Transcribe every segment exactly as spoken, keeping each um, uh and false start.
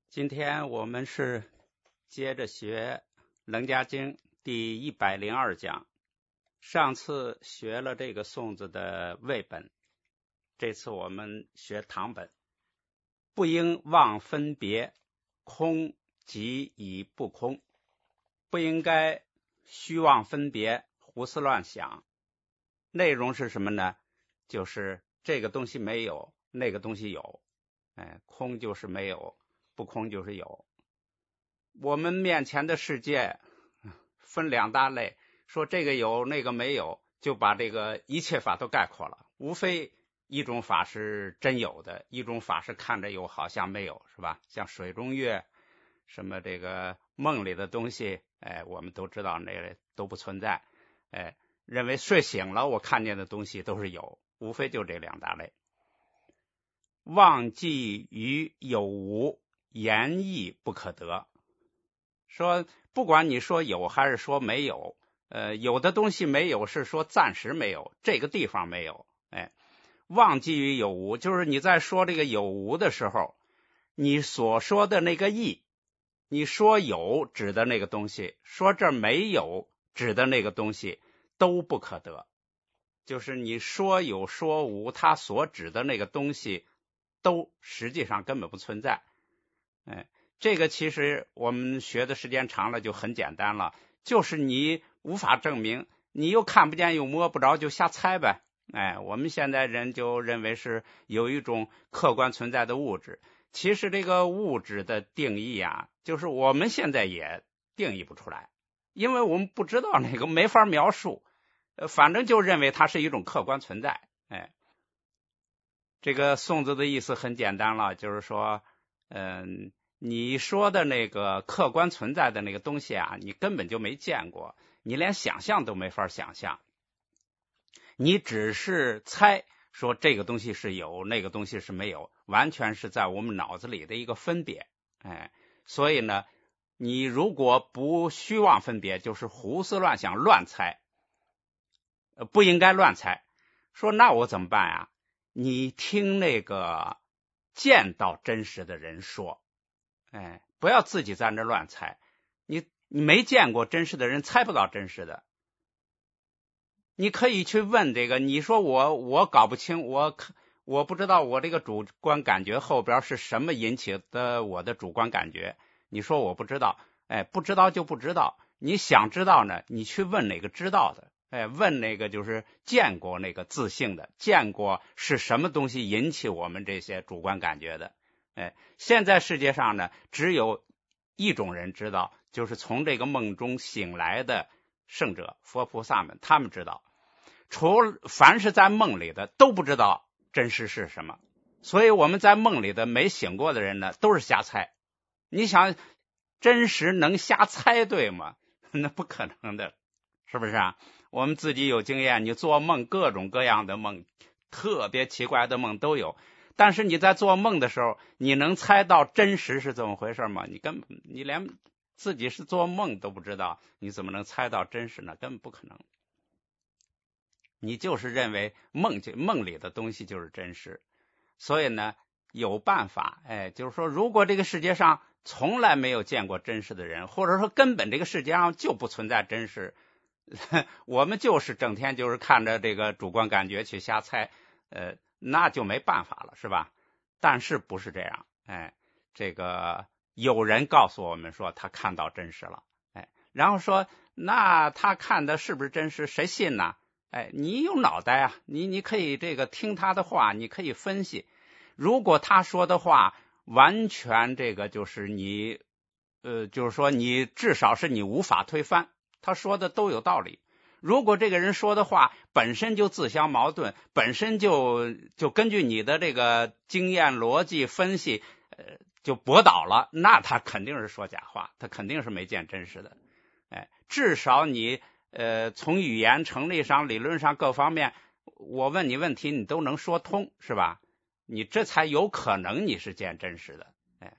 今天我们是接着学《楞伽经》第一百零二讲。上次学了这个颂子的魏本，这次我们学唐本。不应妄分别，空即以不空。不应该虚妄分别，胡思乱想。内容是什么呢？就是这个东西没有，那个东西有。哎，空就是没有，不空就是有。我们面前的世界分两大类，说这个有那个没有，就把这个一切法都概括了。无非一种法是真有的，一种法是看着有好像没有，是吧？像水中月，什么这个梦里的东西，哎，我们都知道那个都不存在。哎，认为睡醒了我看见的东西都是有，无非就这两大类。忘记于有无，言义不可得。说不管你说有还是说没有，呃，有的东西没有是说暂时没有，这个地方没有。哎，忘记于有无，就是你在说这个有无的时候，你所说的那个义，你说有指的那个东西，说这没有指的那个东西都不可得。就是你说有说无，它所指的那个东西都实际上根本不存在。哎，这个其实我们学的时间长了就很简单了，就是你无法证明，你又看不见又摸不着，就瞎猜呗。哎，我们现在人就认为是有一种客观存在的物质，其实这个物质的定义啊，就是我们现在也定义不出来，因为我们不知道那个，没法描述，呃，反正就认为它是一种客观存在。哎，这个宋子的意思很简单了，就是说，嗯，你说的那个客观存在的那个东西啊，你根本就没见过，你连想象都没法想象。你只是猜说这个东西是有，那个东西是没有，完全是在我们脑子里的一个分别。哎，所以呢，你如果不虚妄分别，就是胡思乱想、乱猜，呃，不应该乱猜。说那我怎么办啊？你听那个见到真实的人说，哎，不要自己在那乱猜。你你没见过真实的人，猜不到真实的。你可以去问这个，你说我我搞不清，我我不知道我这个主观感觉后边是什么引起的我的主观感觉。你说我不知道，哎，不知道就不知道。你想知道呢，你去问哪个知道的，哎，问那个就是见过那个自性的，见过是什么东西引起我们这些主观感觉的。哎，现在世界上呢，只有一种人知道，就是从这个梦中醒来的圣者佛菩萨们，他们知道。除凡是在梦里的都不知道真实是什么，所以我们在梦里的没醒过的人呢，都是瞎猜。你想真实能瞎猜对吗？那不可能的，是不是啊？我们自己有经验，你做梦各种各样的梦，特别奇怪的梦都有，但是你在做梦的时候，你能猜到真实是怎么回事吗？你根本你连自己是做梦都不知道，你怎么能猜到真实呢？根本不可能。你就是认为梦就梦里的东西就是真实，所以呢，有办法，哎，就是说，如果这个世界上从来没有见过真实的人，或者说根本这个世界上就不存在真实，我们就是整天就是看着这个主观感觉去瞎猜，呃，那就没办法了，是吧？但是不是这样？哎，这个有人告诉我们说他看到真实了，哎，然后说那他看的是不是真实？谁信呢？哎，你有脑袋啊，你你可以这个听他的话，你可以分析。如果他说的话完全这个就是你，呃，就是说你至少是你无法推翻，他说的都有道理。如果这个人说的话本身就自相矛盾，本身就就根据你的这个经验逻辑分析，呃，就驳倒了，那他肯定是说假话，他肯定是没见真实的。哎，至少你。呃，从语言成立上、理论上各方面，我问你问题，你都能说通，是吧？你这才有可能你是见真实的。哎，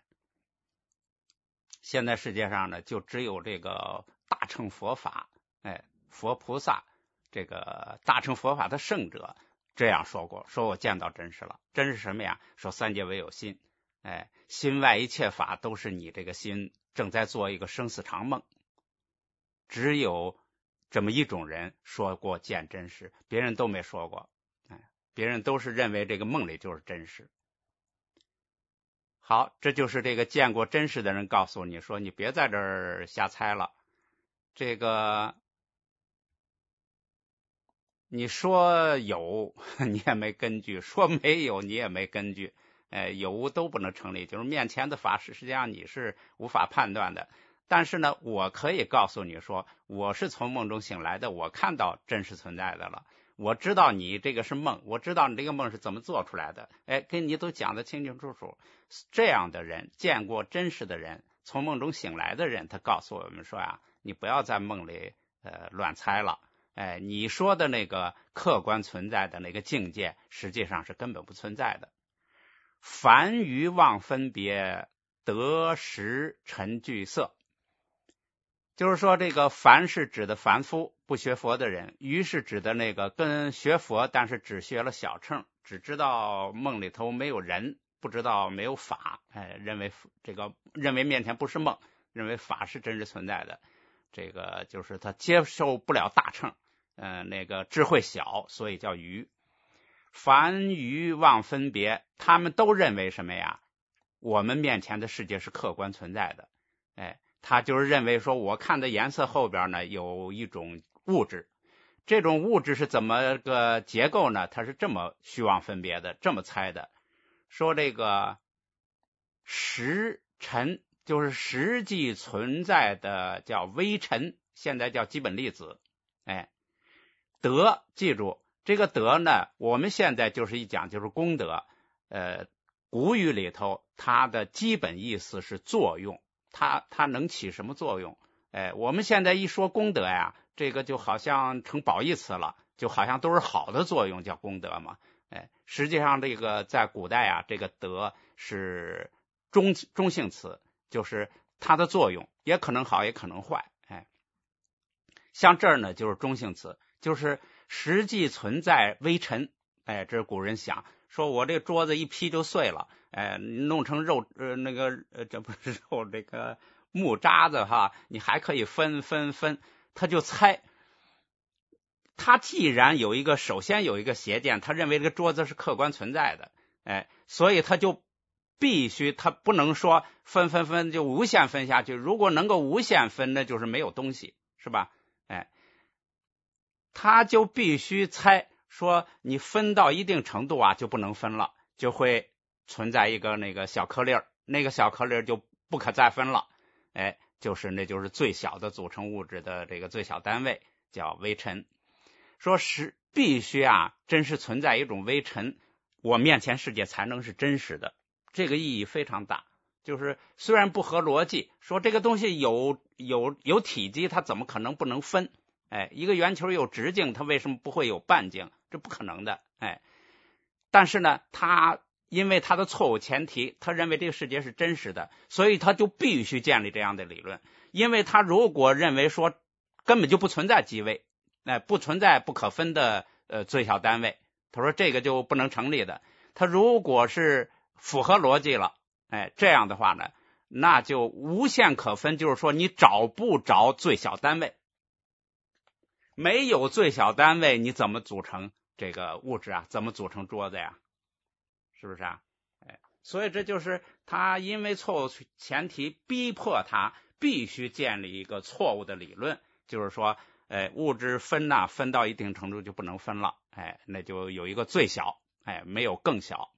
现在世界上呢，就只有这个大乘佛法，哎，佛菩萨，这个大乘佛法的圣者这样说过，说我见到真实了。真是什么呀？说三界唯有心。 哎，心外一切法都是你这个心正在做一个生死常梦。只有这么一种人说过见真实，别人都没说过，哎，别人都是认为这个梦里就是真实。好，这就是这个见过真实的人告诉你说，你别在这儿瞎猜了。这个你说有你也没根据，说没有你也没根据，哎，有无都不能成立，就是面前的法实际上你是无法判断的。但是呢，我可以告诉你说，我是从梦中醒来的，我看到真实存在的了，我知道你这个是梦，我知道你这个梦是怎么做出来的，哎，跟你都讲得清清楚楚。这样的人，见过真实的人，从梦中醒来的人，他告诉我们说啊，你不要在梦里呃乱猜了，哎，你说的那个客观存在的那个境界，实际上是根本不存在的。凡于妄分别，得时尘俱色。就是说，这个凡是指的凡夫，不学佛的人；于是指的那个跟学佛，但是只学了小乘，只知道梦里头没有人，不知道没有法，哎，认为这个认为面前不是梦，认为法是真实存在的。这个就是他接受不了大乘，嗯、呃，那个智慧小，所以叫愚。凡愚妄分别，他们都认为什么呀？我们面前的世界是客观存在的，哎。他就是认为说，我看的颜色后边呢有一种物质，这种物质是怎么个结构呢？他是这么虚妄分别的，这么猜的。说这个实尘就是实际存在的叫微尘，现在叫基本粒子。哎，德，记住这个德呢，我们现在就是一讲就是功德。呃，古语里头它的基本意思是作用。它它能起什么作用？哎，我们现在一说功德呀，这个就好像成褒义词了，就好像都是好的作用，叫功德嘛。哎，实际上这个在古代啊，这个德是中中性词，就是它的作用也可能好，也可能坏。哎，像这儿呢，就是中性词，就是实际存在微尘。哎，这是古人想说，我这桌子一劈就碎了。哎，弄成肉呃那个呃这不是肉这个木渣子哈，你还可以分分分，他就猜。他既然有一个首先有一个邪见，他认为这个桌子是客观存在的，哎，所以他就必须他不能说分分分就无限分下去。如果能够无限分，那就是没有东西，是吧？哎，他就必须猜说你分到一定程度啊，就不能分了，就会存在一个那个小颗粒儿，那个小颗粒儿就不可再分了，哎，就是那就是最小的组成物质的这个最小单位叫微尘。说是必须啊，真实存在一种微尘，我面前世界才能是真实的，这个意义非常大。就是虽然不合逻辑，说这个东西有有有体积，它怎么可能不能分？哎，一个圆球有直径，它为什么不会有半径？这不可能的，哎。但是呢，他因为他的错误前提，他认为这个世界是真实的，所以他就必须建立这样的理论。因为他如果认为说根本就不存在极微，哎、呃，不存在不可分的呃最小单位，他说这个就不能成立的。他如果是符合逻辑了，哎，这样的话呢，那就无限可分，就是说你找不着最小单位，没有最小单位，你怎么组成这个物质啊？怎么组成桌子呀？是不是啊？哎，所以这就是他因为错误前提逼迫他必须建立一个错误的理论，就是说，哎，物质分呐、啊，分到一定程度就不能分了，哎，那就有一个最小，哎，没有更小。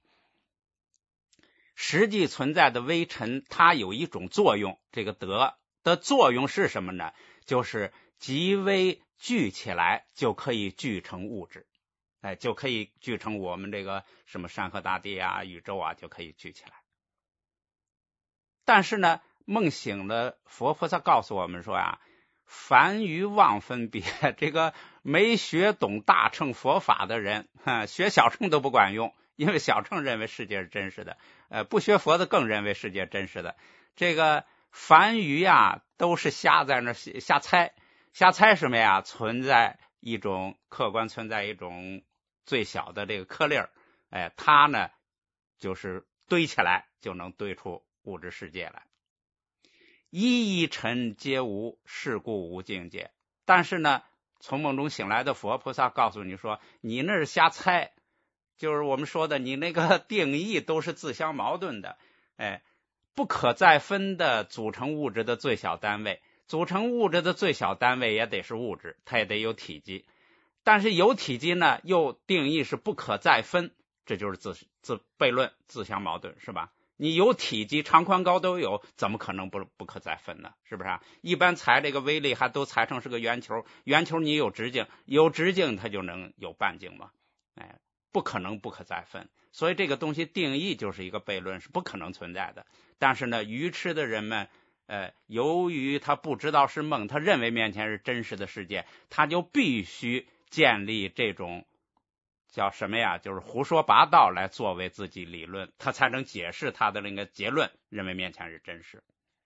实际存在的微尘，它有一种作用，这个德的作用是什么呢？就是极微聚起来就可以聚成物质。哎，就可以聚成我们这个什么山河大地啊、宇宙啊，就可以聚起来。但是呢，梦醒了，佛菩萨告诉我们说啊，凡于妄分别，这个没学懂大乘佛法的人，哈，学小乘都不管用，因为小乘认为世界是真实的，呃，不学佛的更认为世界真实的。这个凡于啊，都是瞎在那瞎猜，瞎猜什么呀？存在一种客观存在一种最小的这个颗粒儿，哎，它呢就是堆起来就能堆出物质世界来。一一尘皆无，是故无境界。但是呢，从梦中醒来的佛菩萨告诉你说，你那是瞎猜，就是我们说的你那个定义都是自相矛盾的。哎，不可再分的组成物质的最小单位，组成物质的最小单位也得是物质，它也得有体积。但是有体积呢，又定义是不可再分，这就是自自悖论，自相矛盾，是吧？你有体积，长宽高都有，怎么可能不不可再分呢？是不是啊？一般裁这个微粒还都裁成是个圆球，圆球你有直径，有直径它就能有半径嘛？哎，不可能不可再分。所以这个东西定义就是一个悖论，是不可能存在的。但是呢，愚痴的人们，呃，由于他不知道是梦，他认为面前是真实的世界，他就必须建立这种叫什么呀？就是胡说八道来作为自己理论，他才能解释他的那个结论，认为面前是真实。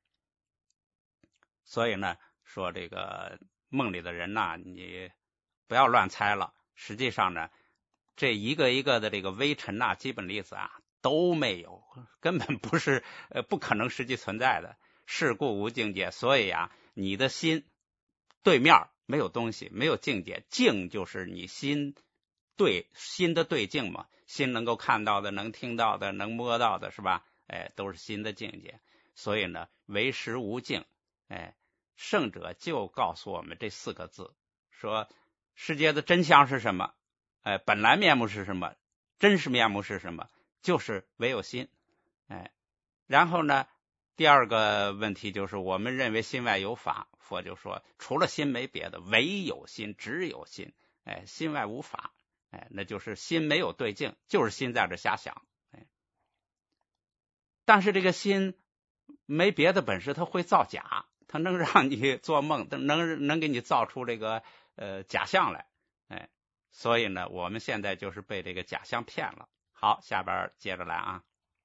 所以呢，说这个梦里的人呐，你不要乱猜了。实际上呢，这一个一个的这个微尘呐、基本粒子啊都没有，根本不是呃不可能实际存在的。是故无境界。所以啊，你的心对面没有东西，没有境界，境就是你心对心的对境嘛，心能够看到的，能听到的，能摸到的，是吧？哎，都是心的境界。所以呢，唯识无境。哎，圣者就告诉我们这四个字，说世界的真相是什么？哎，本来面目是什么？真实面目是什么？就是唯有心。哎，然后呢，第二个问题就是我们认为心外有法，佛就说除了心没别的，唯有心，只有心。哎，心外无法。哎，那就是心没有对境，就是心在这瞎想。哎，但是这个心没别的本事，它会造假，它能让你做梦，能能给你造出这个呃假象来。哎，所以呢，我们现在就是被这个假象骗了。好，下边接着来啊。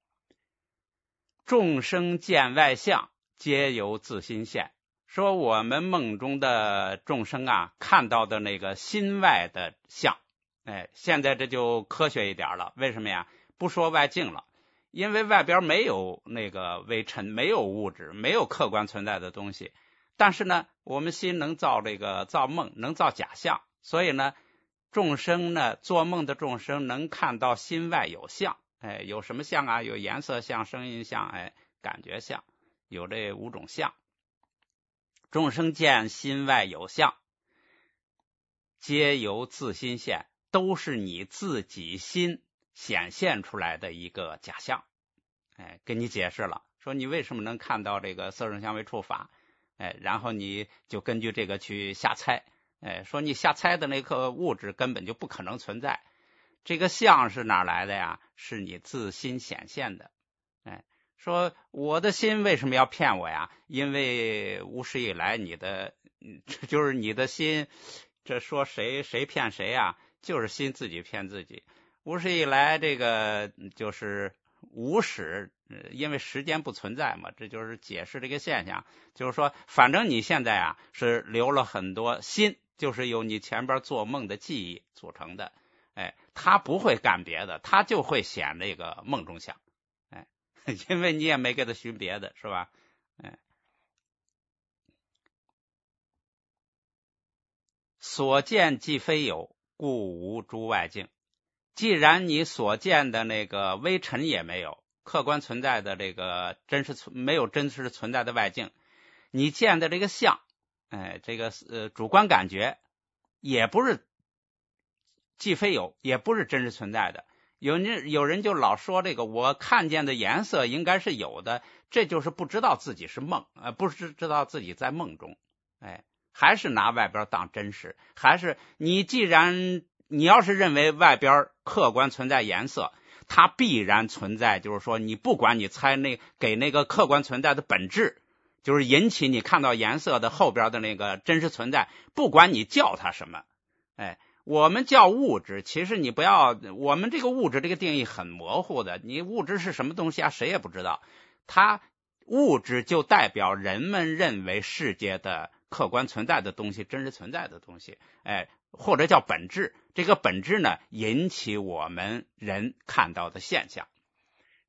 众生见外相，皆由自心现。说我们梦中的众生啊，看到的那个心外的相。哎，现在这就科学一点了。为什么呀？不说外境了，因为外边没有那个微尘，没有物质，没有客观存在的东西。但是呢，我们心能造这个造梦，能造假象。所以呢，众生呢，做梦的众生能看到心外有相。哎，有什么相啊？有颜色相、声音相、哎，感觉相，有这五种相。众生见心外有相，皆由自心现，都是你自己心显现出来的一个假象。哎，跟你解释了，说你为什么能看到这个色声香味触法，哎，然后你就根据这个去瞎猜。哎，说你瞎猜的那个物质根本就不可能存在。这个相是哪来的呀？是你自心显现的。哎，说我的心为什么要骗我呀？因为无始以来你的就是你的心，这说谁谁骗谁呀？就是心自己骗自己。无始以来这个就是无始，因为时间不存在嘛，这就是解释这个现象。就是说反正你现在啊是留了很多心，就是由你前边做梦的记忆组成的。哎，他不会干别的，他就会显这个梦中相。哎，因为你也没给他寻别的，是吧？哎，所见既非有，故无诸外境。既然你所见的那个微尘也没有，客观存在的这个真实存没有真实存在的外境，你见的这个相，哎，这个呃主观感觉也不是既非有，也不是真实存在的。有人有人就老说这个我看见的颜色应该是有的，这就是不知道自己是梦，呃，不是知道自己在梦中。哎，还是拿外边当真实，还是你既然你要是认为外边客观存在颜色，它必然存在，就是说你不管你猜那给那个客观存在的本质，就是引起你看到颜色的后边的那个真实存在，不管你叫它什么。哎，我们叫物质，其实你不要，我们这个物质这个定义很模糊的，你物质是什么东西啊？谁也不知道。它物质就代表人们认为世界的客观存在的东西，真实存在的东西，哎，或者叫本质。这个本质呢，引起我们人看到的现象。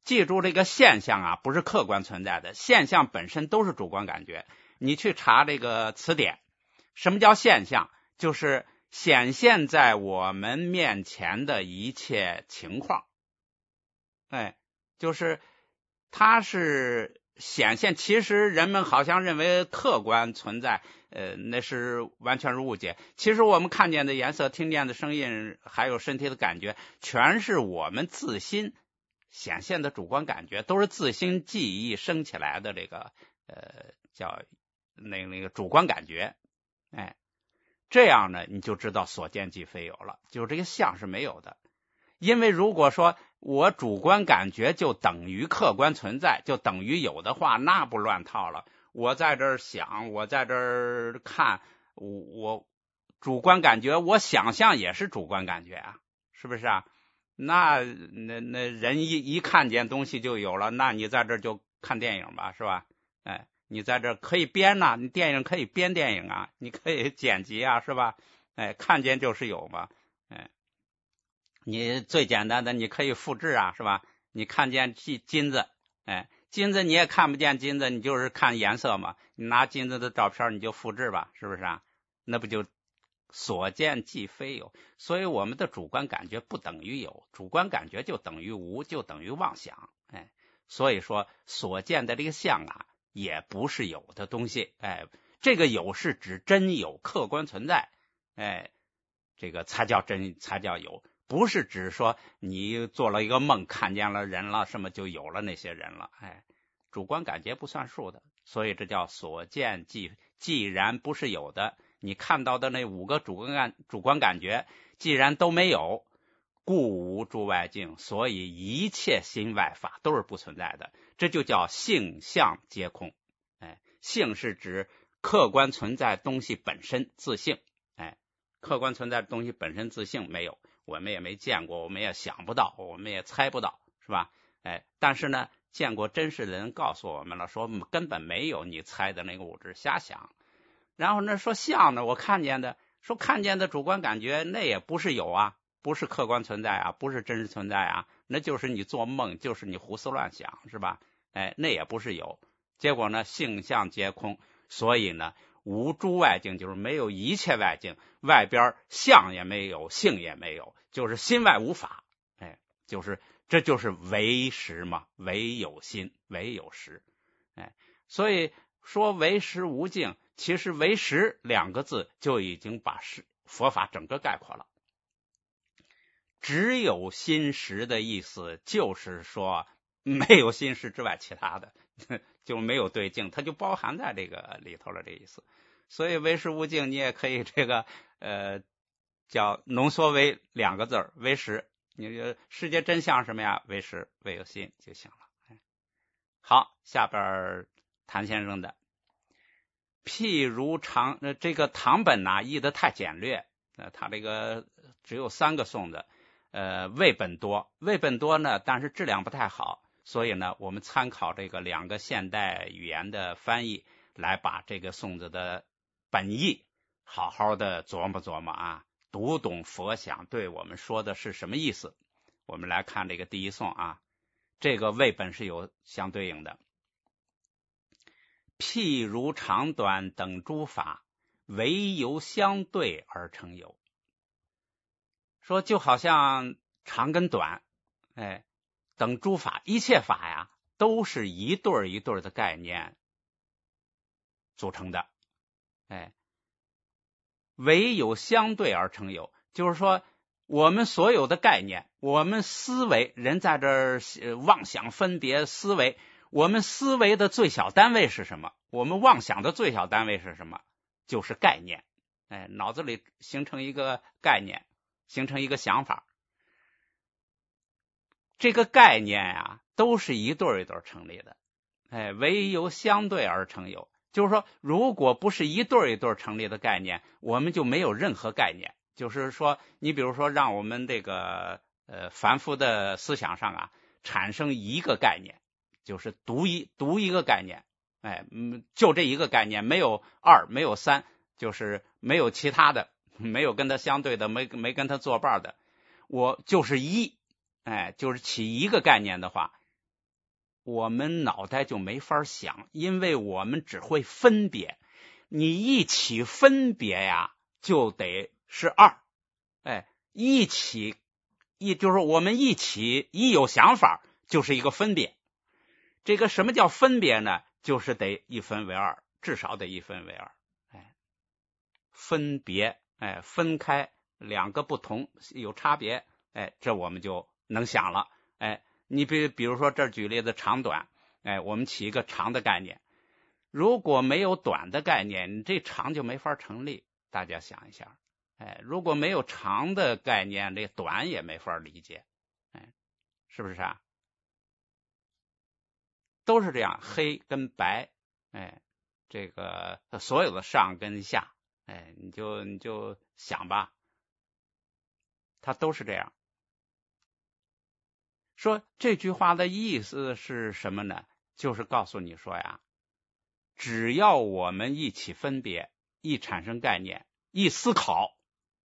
记住这个现象啊，不是客观存在的，现象本身都是主观感觉。你去查这个词典，什么叫现象？就是显现在我们面前的一切情况。哎，就是它是显现，其实人们好像认为客观存在，呃，那是完全是误解。其实我们看见的颜色、听见的声音，还有身体的感觉，全是我们自心显现的主观感觉，都是自心记忆生起来的这个呃叫那那个主观感觉。哎，这样呢，你就知道所见即非有了，就这个相是没有的。因为如果说我主观感觉就等于客观存在，就等于有的话，那不乱套了。我在这儿想，我在这儿看，我我主观感觉，我想象也是主观感觉啊，是不是啊？那那那人一一看见东西就有了，那你在这儿就看电影吧，是吧？哎，你在这儿可以编呐、啊，你电影可以编电影啊，你可以剪辑啊，是吧？哎，看见就是有嘛，哎。你最简单的，你可以复制啊，是吧？你看见金子，哎，金子你也看不见金子，你就是看颜色嘛。你拿金子的照片你就复制吧，是不是啊？那不就所见即非有？所以我们的主观感觉不等于有，主观感觉就等于无，就等于妄想。哎，所以说所见的这个相啊，也不是有的东西。哎，这个有是指真有，客观存在。哎，这个才叫真，才叫有。不是只说你做了一个梦，看见了人了，什么就有了那些人了。哎，主观感觉不算数的，所以这叫所见即既然不是有的，你看到的那五个主观感主观感觉既然都没有，故无诸外境，所以一切心外法都是不存在的，这就叫性相皆空。哎，性是指客观存在东西本身自性。哎，客观存在东西本身自性没有，我们也没见过，我们也想不到，我们也猜不到，是吧？哎，但是呢，见过真实的人告诉我们了，说根本没有你猜的那个物质，瞎想。然后呢，说相呢，我看见的，说看见的主观感觉，那也不是有啊，不是客观存在啊，不是真实存在啊，那就是你做梦，就是你胡思乱想，是吧？哎，那也不是有。结果呢，性相皆空，所以呢，无诸外境，就是没有一切外境，外边相也没有，性也没有，就是心外无法。哎，就是这就是唯识嘛，唯有心，唯有识。哎，所以说唯识无境，其实唯识两个字就已经把佛法整个概括了。只有心识的意思，就是说没有心识之外其他的，就没有对境，它就包含在这个里头了，这意思。所以唯识无境，你也可以这个呃叫浓缩为两个字，唯识。你世界真相什么呀？唯识，唯有心就行了。好，下边谭先生的，譬如唐呃这个唐本呐、啊、译的太简略，呃他这个只有三个颂的，呃魏本多，魏本多呢，但是质量不太好，所以呢，我们参考这个两个现代语言的翻译，来把这个颂子的本意好好的琢磨琢磨啊，读懂佛想对我们说的是什么意思。我们来看这个第一颂啊，这个魏本是有相对应的。譬如长短等诸法，唯由相对而成有。说就好像长跟短，哎，等诸法，一切法呀，都是一对一对的概念组成的。哎，唯有相对而成有，就是说我们所有的概念，我们思维，人在这儿妄想分别思维，我们思维的最小单位是什么？我们妄想的最小单位是什么？就是概念。哎，脑子里形成一个概念，形成一个想法。这个概念啊，都是一对一对成立的。哎，唯由相对而成有，就是说，如果不是一对一对成立的概念，我们就没有任何概念。就是说，你比如说，让我们这个呃凡夫的思想上啊，产生一个概念，就是独一独一个概念。哎，嗯，就这一个概念，没有二，没有三，就是没有其他的，没有跟它相对的，没没跟它作伴的，我就是一。哎，就是起一个概念的话， 我们脑袋就没法想，因为我们只会分别。你一起分别呀，就得是二。哎，一起一就是我们一起一有想法就是一个分别。这个什么叫分别呢？就是得一分为二，至少得一分为二。哎，分别，哎，分开两个不同有差别，哎，这我们就能想了。哎，你比比如说这儿举例子长短，哎，我们起一个长的概念，如果没有短的概念，你这长就没法成立。大家想一下，哎，如果没有长的概念，这短也没法理解，哎，是不是啊？都是这样，黑跟白，哎，这个所有的上跟下，哎，你就你就想吧，它都是这样。说这句话的意思是什么呢？就是告诉你说呀，只要我们一起分别，一产生概念，一思考，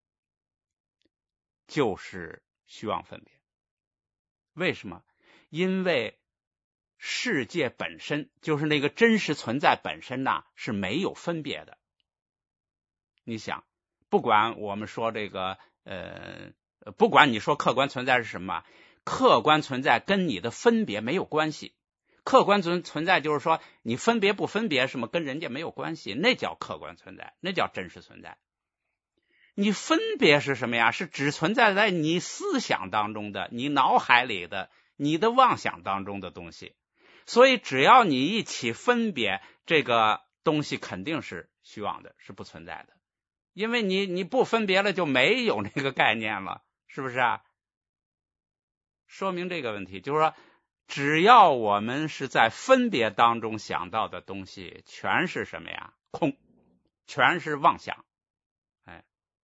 就是虚妄分别。为什么？因为世界本身就是那个真实存在本身呐，是没有分别的。你想，不管我们说这个呃，不管你说客观存在是什么，客观存在跟你的分别没有关系。客观存存在就是说你分别不分别什么跟人家没有关系，那叫客观存在，那叫真实存在。你分别是什么呀？是只存在在你思想当中的，你脑海里的，你的妄想当中的东西。所以只要你一起分别，这个东西肯定是虚妄的，是不存在的。因为你你不分别了，就没有那个概念了，是不是啊？说明这个问题，就是说只要我们是在分别当中想到的东西，全是什么呀？空，全是妄想。哎，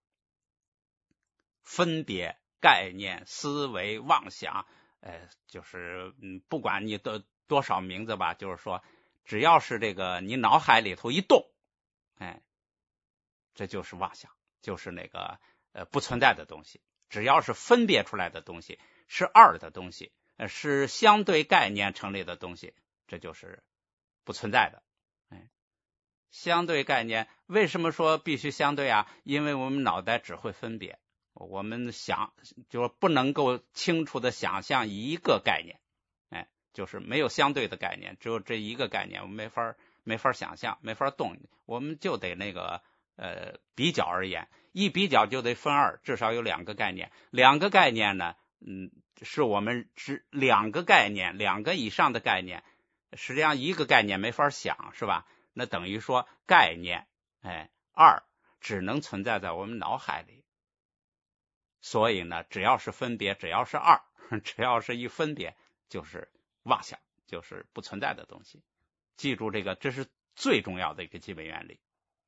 分别、概念、思维、妄想，哎，就是嗯，不管你的多少名字吧，就是说，只要是这个你脑海里头一动，哎，这就是妄想，就是那个呃不存在的东西。只要是分别出来的东西，是二的东西，呃，是相对概念成立的东西，这就是不存在的。哎，相对概念为什么说必须相对啊？因为我们脑袋只会分别，我们想就是不能够清楚的想象一个概念，哎，就是没有相对的概念，只有这一个概念，我们没法没法想象，没法动，我们就得那个呃比较而言，一比较就得分二，至少有两个概念，两个概念呢，嗯，是我们只两个概念，两个以上的概念，实际上一个概念没法想，是吧？那等于说概念，哎，二只能存在在我们脑海里。所以呢，只要是分别，只要是二，只要是一分别，就是妄想，就是不存在的东西。记住这个，这是最重要的一个基本原理。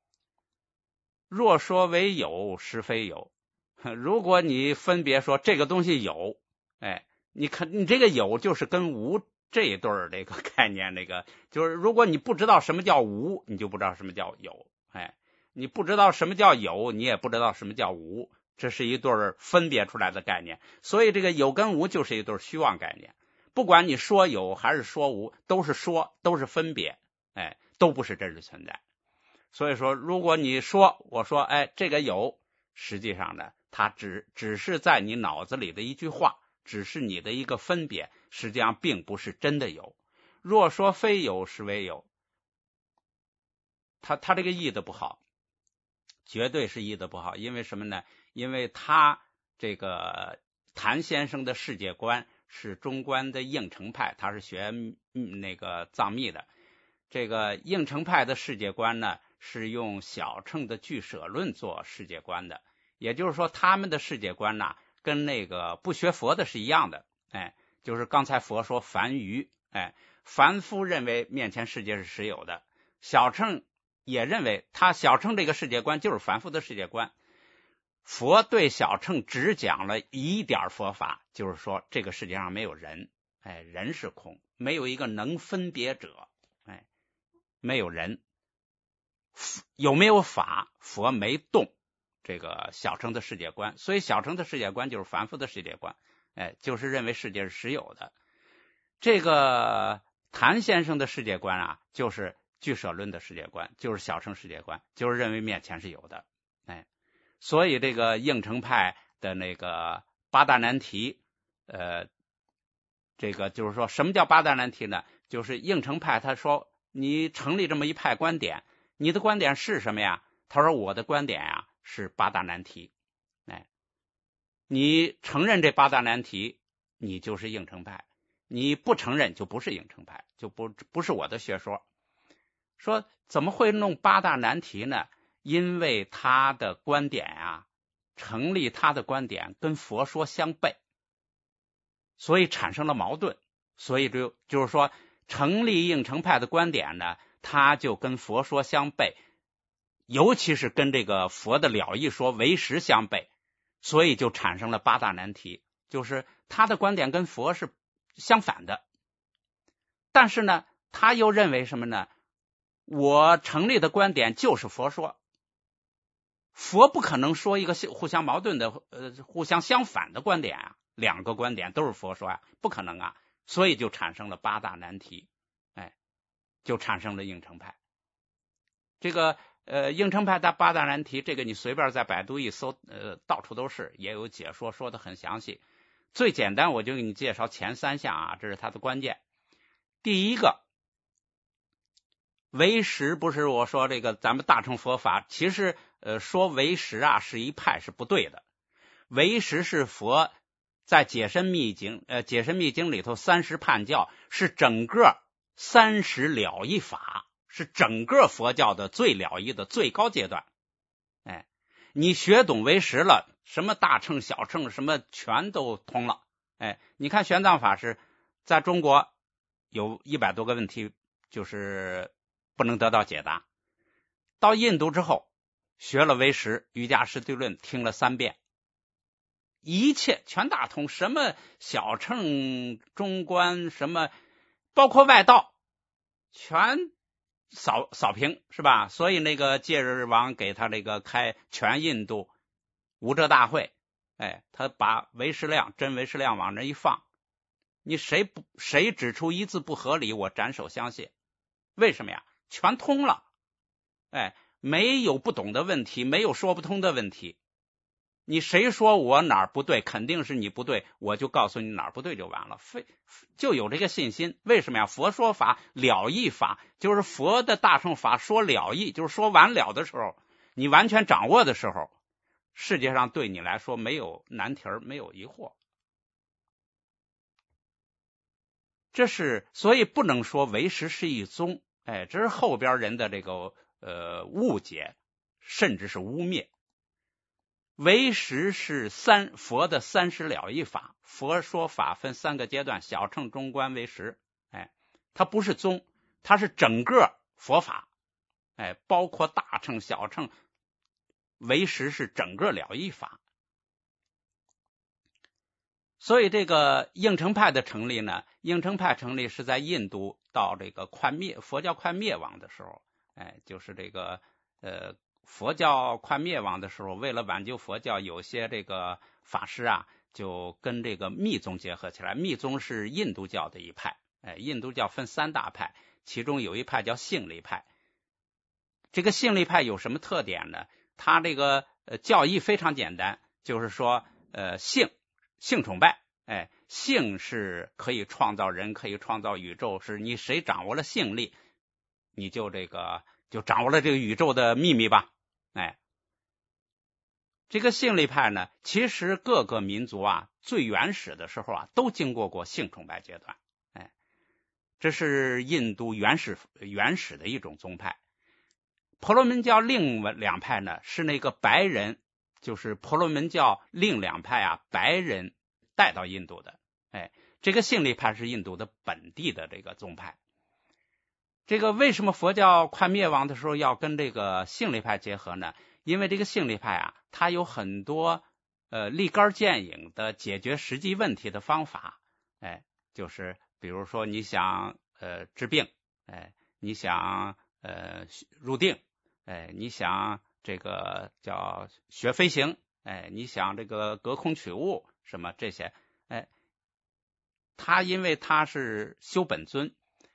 若说为有，实非有。如果你分别说这个东西有，哎，你看你这个有就是跟无这一对儿这个概念，那个就是如果你不知道什么叫无，你就不知道什么叫有，哎，你不知道什么叫有，你也不知道什么叫无，这是一对儿分别出来的概念。所以这个有跟无就是一对虚妄概念。不管你说有还是说无，都是说，都是分别，哎，都不是真实存在。所以说，如果你说我说哎这个有，实际上呢，它只只是在你脑子里的一句话，只是你的一个分别，实际上并不是真的有。若说非有，实为有，他他这个译的不好，绝对是译的不好。因为什么呢？因为他这个谭先生的世界观是中观的应成派，他是学那个藏密的。这个应成派的世界观呢，是用小乘的俱舍论做世界观的，也就是说他们的世界观呢，跟那个不学佛的是一样的。哎，就是刚才佛说凡愚，哎，凡夫认为面前世界是实有的，小乘也认为他小乘这个世界观就是凡夫的世界观。佛对小乘只讲了一点佛法，就是说这个世界上没有人，哎，人是空，没有一个能分别者，哎，没有人。有没有法？佛没动这个小乘的世界观，所以小乘的世界观就是凡夫的世界观，哎，就是认为世界是实有的。这个谭先生的世界观啊，就是俱舍论的世界观，就是小乘世界观，就是认为面前是有的。哎，所以这个应成派的那个八大难题，呃，这个就是说什么叫八大难题呢？就是应成派他说你成立这么一派观点，你的观点是什么呀？他说我的观点呀是八大难题。哎，你承认这八大难题，你就是应成派；你不承认就不是应成派，就不不是我的学说。说怎么会弄八大难题呢？因为他的观点啊，成立他的观点跟佛说相悖，所以产生了矛盾。所以就就是说，成立应成派的观点呢，他就跟佛说相悖，尤其是跟这个佛的了义说唯识相悖，所以就产生了八大难题，就是他的观点跟佛是相反的。但是呢，他又认为什么呢？我成立的观点就是佛说，佛不可能说一个互相矛盾的呃互相相反的观点啊，两个观点都是佛说啊，不可能啊，所以就产生了八大难题，哎，就产生了应成派。这个呃应成派的八大难题，这个你随便在百度一搜，呃到处都是，也有解说，说的很详细。最简单我就给你介绍前三项啊，这是它的关键。第一个，唯识，不是我说这个咱们大乘佛法，其实呃说唯识啊是一派是不对的。唯识是佛在解深密经呃解深密经里头三十判教，是整个三十了义法，是整个佛教的最了义的最高阶段。哎，你学懂唯识了，什么大乘小乘什么全都通了。哎，你看玄奘法师在中国有一百多个问题就是不能得到解答，到印度之后学了唯识瑜伽师地论，听了三遍，一切全打通，什么小乘中观什么包括外道全扫扫平，是吧？所以那个戒日王给他这个开全印度无遮大会，哎，他把唯识量真唯识量往那一放，你谁不谁指出一字不合理，我斩首相谢。为什么呀？全通了，哎，没有不懂的问题，没有说不通的问题。你谁说我哪儿不对，肯定是你不对，我就告诉你哪儿不对就完了，非就有这个信心。为什么呀？佛说法了义法，就是佛的大乘法说了义，就是说完了的时候，你完全掌握的时候，世界上对你来说没有难题儿，没有疑惑。这是所以不能说唯识是一宗，哎，这是后边人的这个呃误解，甚至是污蔑。唯识是三佛的三十了义法，佛说法分三个阶段，小乘中观唯识，哎，它不是宗，它是整个佛法，哎，包括大乘小乘，唯识是整个了义法。所以这个应成派的成立呢，应成派成立是在印度到这个快灭佛教快灭亡的时候，哎，就是这个呃佛教快灭亡的时候，为了挽救佛教，有些这个法师啊，就跟这个密宗结合起来。密宗是印度教的一派，哎，印度教分三大派，其中有一派叫性力派。这个性力派有什么特点呢？它这个呃教义非常简单，就是说呃性性崇拜，哎，性是可以创造人，可以创造宇宙，是你谁掌握了性力，你就这个就掌握了这个宇宙的秘密吧。哎，这个性力派呢，其实各个民族啊，最原始的时候啊，都经过过性崇拜阶段。哎，这是印度原始原始的一种宗派。婆罗门教另两派呢，是那个白人，就是婆罗门教另两派啊，白人带到印度的。哎，这个性力派是印度的本地的这个宗派。这个为什么佛教快灭亡的时候要跟这个性力派结合呢？因为这个性力派啊，它有很多呃立竿见影的解决实际问题的方法。哎，就是比如说你想呃治病，哎，你想呃入定，哎，你想这个叫学飞行，哎，你想这个隔空取物什么这些，哎，他因为他是修本尊。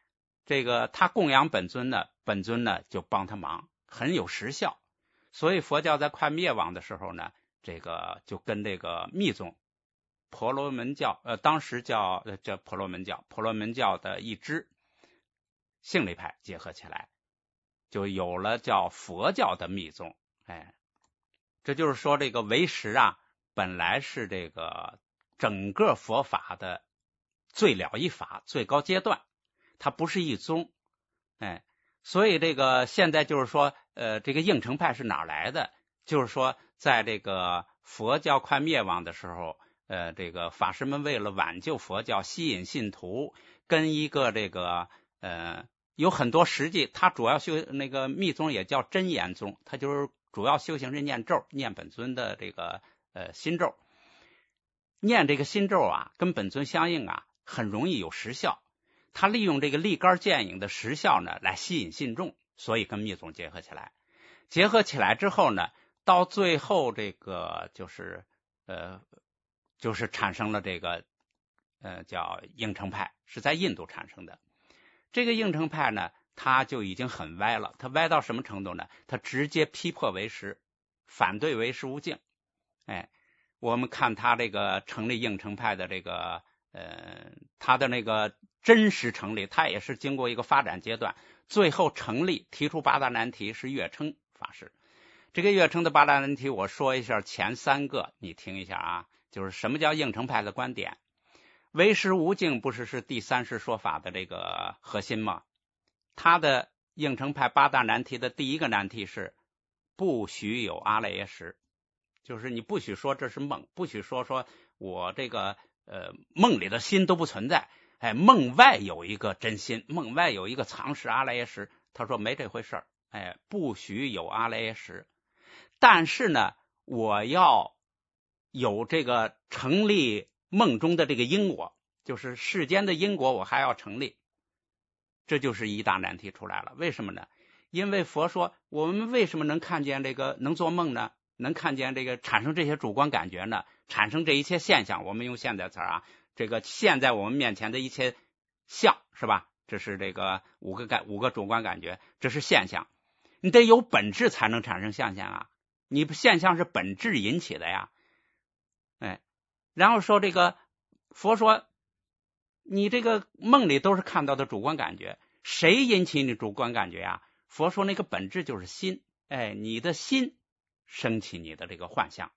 这个他供养本尊呢，本尊呢就帮他忙，很有实效。所以佛教在快灭亡的时候呢，这个就跟这个密宗婆罗门教，呃，当时叫呃叫婆罗门教，婆罗门教的一支性理派结合起来，就有了叫佛教的密宗。哎，这就是说这个唯识啊，本来是这个整个佛法的最了一法、最高阶段，它不是一宗。哎，所以这个现在就是说，呃，这个应成派是哪来的？就是说，在这个佛教快灭亡的时候，呃，这个法师们为了挽救佛教、吸引信徒，跟一个这个呃有很多实际，他主要修那个密宗也叫真言宗，他就是主要修行是念咒，念本尊的这个呃心咒，念这个心咒啊，跟本尊相应啊，很容易有实效。他利用这个立竿见影的实效呢，来吸引信众，所以跟密宗结合起来。结合起来之后呢，到最后这个就是呃，就是产生了这个呃叫应成派，是在印度产生的。这个应成派呢，他就已经很歪了。他歪到什么程度呢？他直接批破唯识，反对唯识无境。哎，我们看他这个成立应成派的这个呃，他的那个真实成立，他也是经过一个发展阶段，最后成立提出八大难题是月称法师。这个月称的八大难题，我说一下前三个，你听一下啊。就是什么叫应成派的观点？唯识无境不是是第三世说法的这个核心吗？他的应成派八大难题的第一个难题是不许有阿赖耶识，就是你不许说这是梦，不许说说我这个呃梦里的心都不存在，哎，梦外有一个真心，梦外有一个常识阿赖耶识，他说没这回事儿，哎，不许有阿赖耶识。但是呢，我要有这个成立梦中的这个因果，就是世间的因果我还要成立，这就是一大难题出来了。为什么呢？因为佛说我们为什么能看见这个能做梦呢？能看见这个产生这些主观感觉呢？产生这一切现象，我们用现代词啊，这个现在我们面前的一切相，是吧？这是这个五个感五个主观感觉，这是现象。你得有本质才能产生现象啊，你现象是本质引起的呀。哎，然后说这个佛说你这个梦里都是看到的主观感觉，谁引起你主观感觉呀？佛说那个本质就是心，哎，你的心升起你的这个幻象。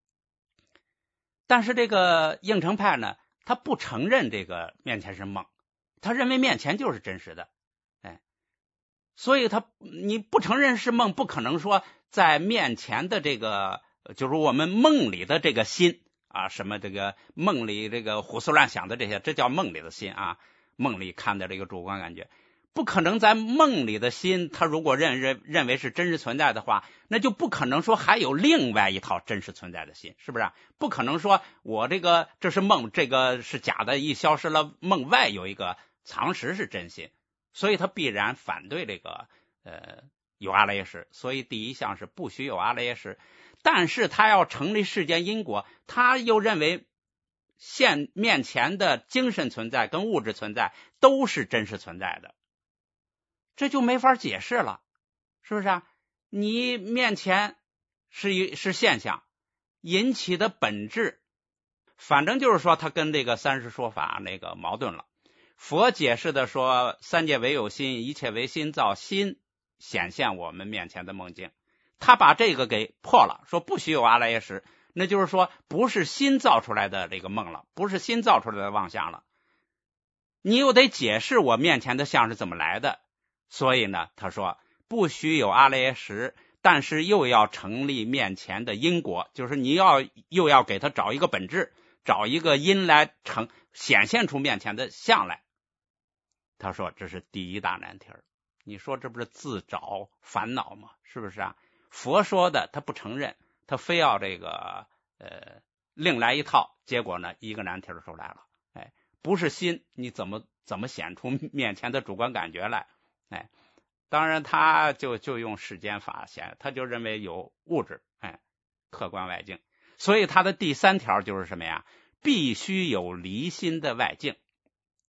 但是这个应成派呢，他不承认这个面前是梦，他认为面前就是真实的，哎，所以他你不承认是梦，不可能说在面前的这个就是我们梦里的这个心啊，什么这个梦里这个胡思乱想的这些，这叫梦里的心啊，梦里看的这个主观感觉，不可能在梦里的心，他如果认认认为是真实存在的话，那就不可能说还有另外一套真实存在的心，是不是？不可能说我这个这是梦，这个是假的，一消失了，梦外有一个常识是真心，所以他必然反对这个呃有阿赖耶识。所以第一项是不许有阿赖耶识，但是他要成立世间因果，他又认为现面前的精神存在跟物质存在都是真实存在的，这就没法解释了，是不是啊？你面前是一是现象引起的本质，反正就是说他跟这个三世说法那个矛盾了。佛解释的说三界唯有心，一切为心造，心显现我们面前的梦境，他把这个给破了，说不许有阿赖耶识，那就是说不是心造出来的这个梦了，不是心造出来的妄想了，你又得解释我面前的相是怎么来的。所以呢，他说不许有阿赖耶识，但是又要成立面前的因果，就是你要又要给他找一个本质，找一个因来成显现出面前的相来。他说这是第一大难题，你说这不是自找烦恼吗？是不是啊？佛说的他不承认，他非要这个呃另来一套，结果呢一个难题出来了。哎，不是心，你怎么怎么显出面前的主观感觉来？哎，当然他就就用世间法显，他就认为有物质，哎，客观外境。所以他的第三条就是什么呀？必须有离心的外境。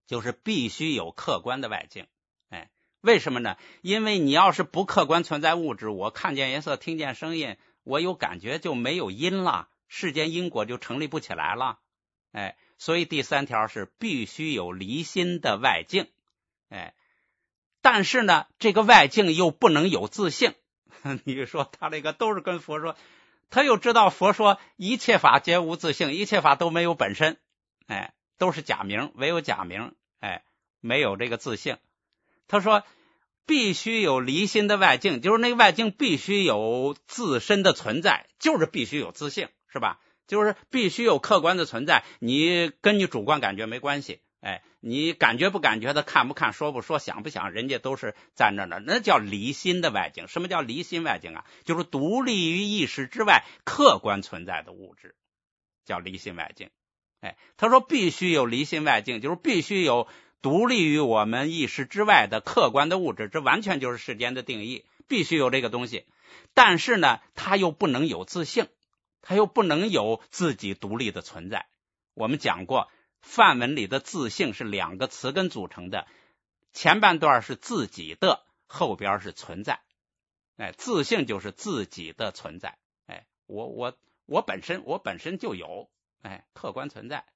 就是必须有客观的外境。哎，为什么呢？因为你要是不客观存在物质，我看见颜色，听见声音，我有感觉就没有因了，世间因果就成立不起来了。哎，所以第三条是必须有离心的外境。哎，但是呢，这个外境又不能有自性。你说他这个都是跟佛说，他又知道佛说一切法皆无自性，一切法都没有本身，哎，都是假名，唯有假名，哎，没有这个自性。他说必须有离心的外境，就是那个外境必须有自身的存在，就是必须有自性，是吧？就是必须有客观的存在，你跟你主观感觉没关系。哎，你感觉不感觉的，看不看，说不说，想不想，人家都是在那的，那叫离心的外境。什么叫离心外境啊？就是独立于意识之外客观存在的物质，叫离心外境。哎，他说必须有离心外境，就是必须有独立于我们意识之外的客观的物质，这完全就是世间的定义，必须有这个东西。但是呢，它又不能有自性，它又不能有自己独立的存在。我们讲过，梵文里的自性是两个词根组成的，前半段是自己的，后边是存在。哎，自性就是自己的存在。哎，我我我本身我本身就有，哎，客观存在。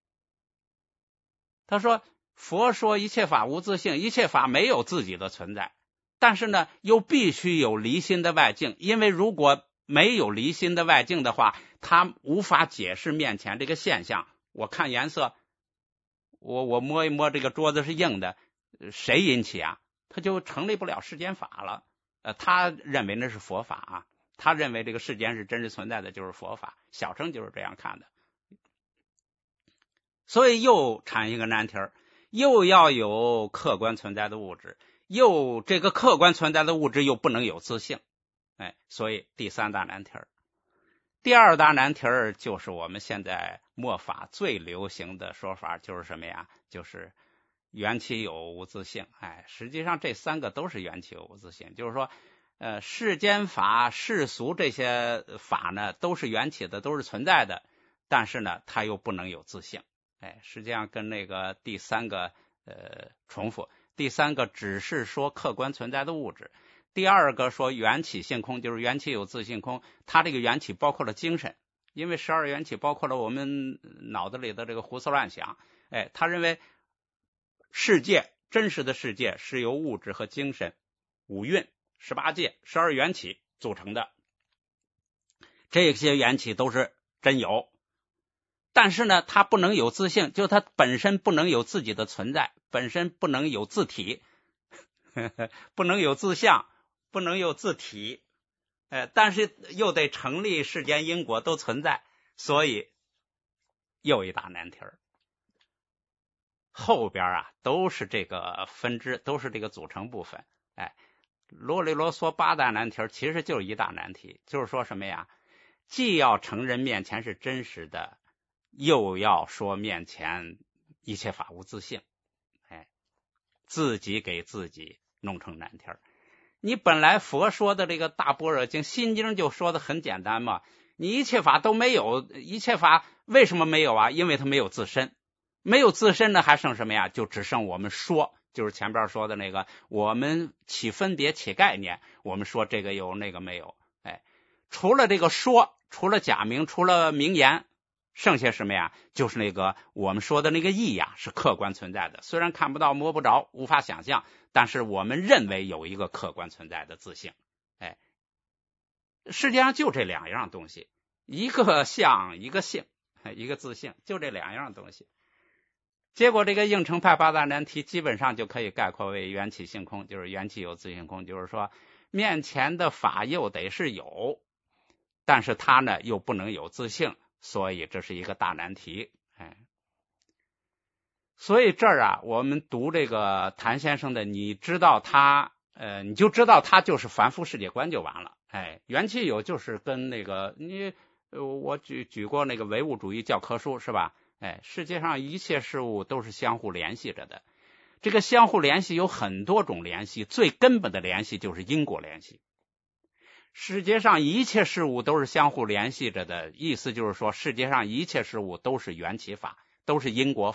他说佛说一切法无自性，一切法没有自己的存在，但是呢又必须有离心的外境，因为如果没有离心的外境的话，他无法解释面前这个现象。我看颜色，我我摸一摸这个桌子是硬的，谁引起啊？他就成立不了世间法了。呃，他认为那是佛法啊，他认为这个世间是真实存在的，就是佛法。小乘就是这样看的。所以又产一个难题，又要有客观存在的物质，又这个客观存在的物质又不能有自性。哎，所以第三大难题。第二大难题就是我们现在末法最流行的说法，就是什么呀？就是缘起有无自性。哎，实际上这三个都是缘起有无自性，就是说呃，世间法世俗这些法呢都是缘起的，都是存在的，但是呢它又不能有自性。哎，实际上跟那个第三个呃重复。第三个只是说客观存在的物质，第二个说缘起性空，就是缘起有自性空，它这个缘起包括了精神，因为十二缘起包括了我们脑子里的这个胡思乱想。哎，他认为世界真实的世界是由物质和精神、五蕴、十八界、十二缘起组成的，这些缘起都是真有，但是呢它不能有自性，就它本身不能有自己的存在，本身不能有自体，呵呵，不能有自相，不能有自体，呃，但是又得成立世间因果都存在，所以又一大难题。后边啊都是这个分支，都是这个组成部分。哎，啰里啰嗦八大难题其实就是一大难题，就是说什么呀？既要承认面前是真实的，又要说面前一切法无自性。哎，自己给自己弄成难题。你本来佛说的这个大般若经、心经就说的很简单嘛，你一切法都没有，一切法为什么没有啊？因为它没有自身，没有自身呢，还剩什么呀？就只剩我们说，就是前边说的那个，我们起分别起概念，我们说这个有那个没有。哎，除了这个说，除了假名，除了名言，剩下什么呀？就是那个我们说的那个意呀，是客观存在的，虽然看不到摸不着无法想象，但是我们认为有一个客观存在的自性。哎，世界上就这两样东西，一个相一个性，一个自性，就这两样东西。结果这个应成派八大难题基本上就可以概括为缘起性空，就是缘起有自性空，就是说面前的法又得是有，但是它呢又不能有自性，所以这是一个大难题。哎，所以这儿啊，我们读这个谭先生的，你知道他呃，你就知道他就是凡夫世界观就完了。哎，缘起有就是跟那个你呃，我举举过那个唯物主义教科书是吧？哎，世界上一切事物都是相互联系着的，这个相互联系有很多种联系，最根本的联系就是因果联系。世界上一切事物都是相互联系着的，意思就是说世界上一切事物都是缘起法，都是因果法。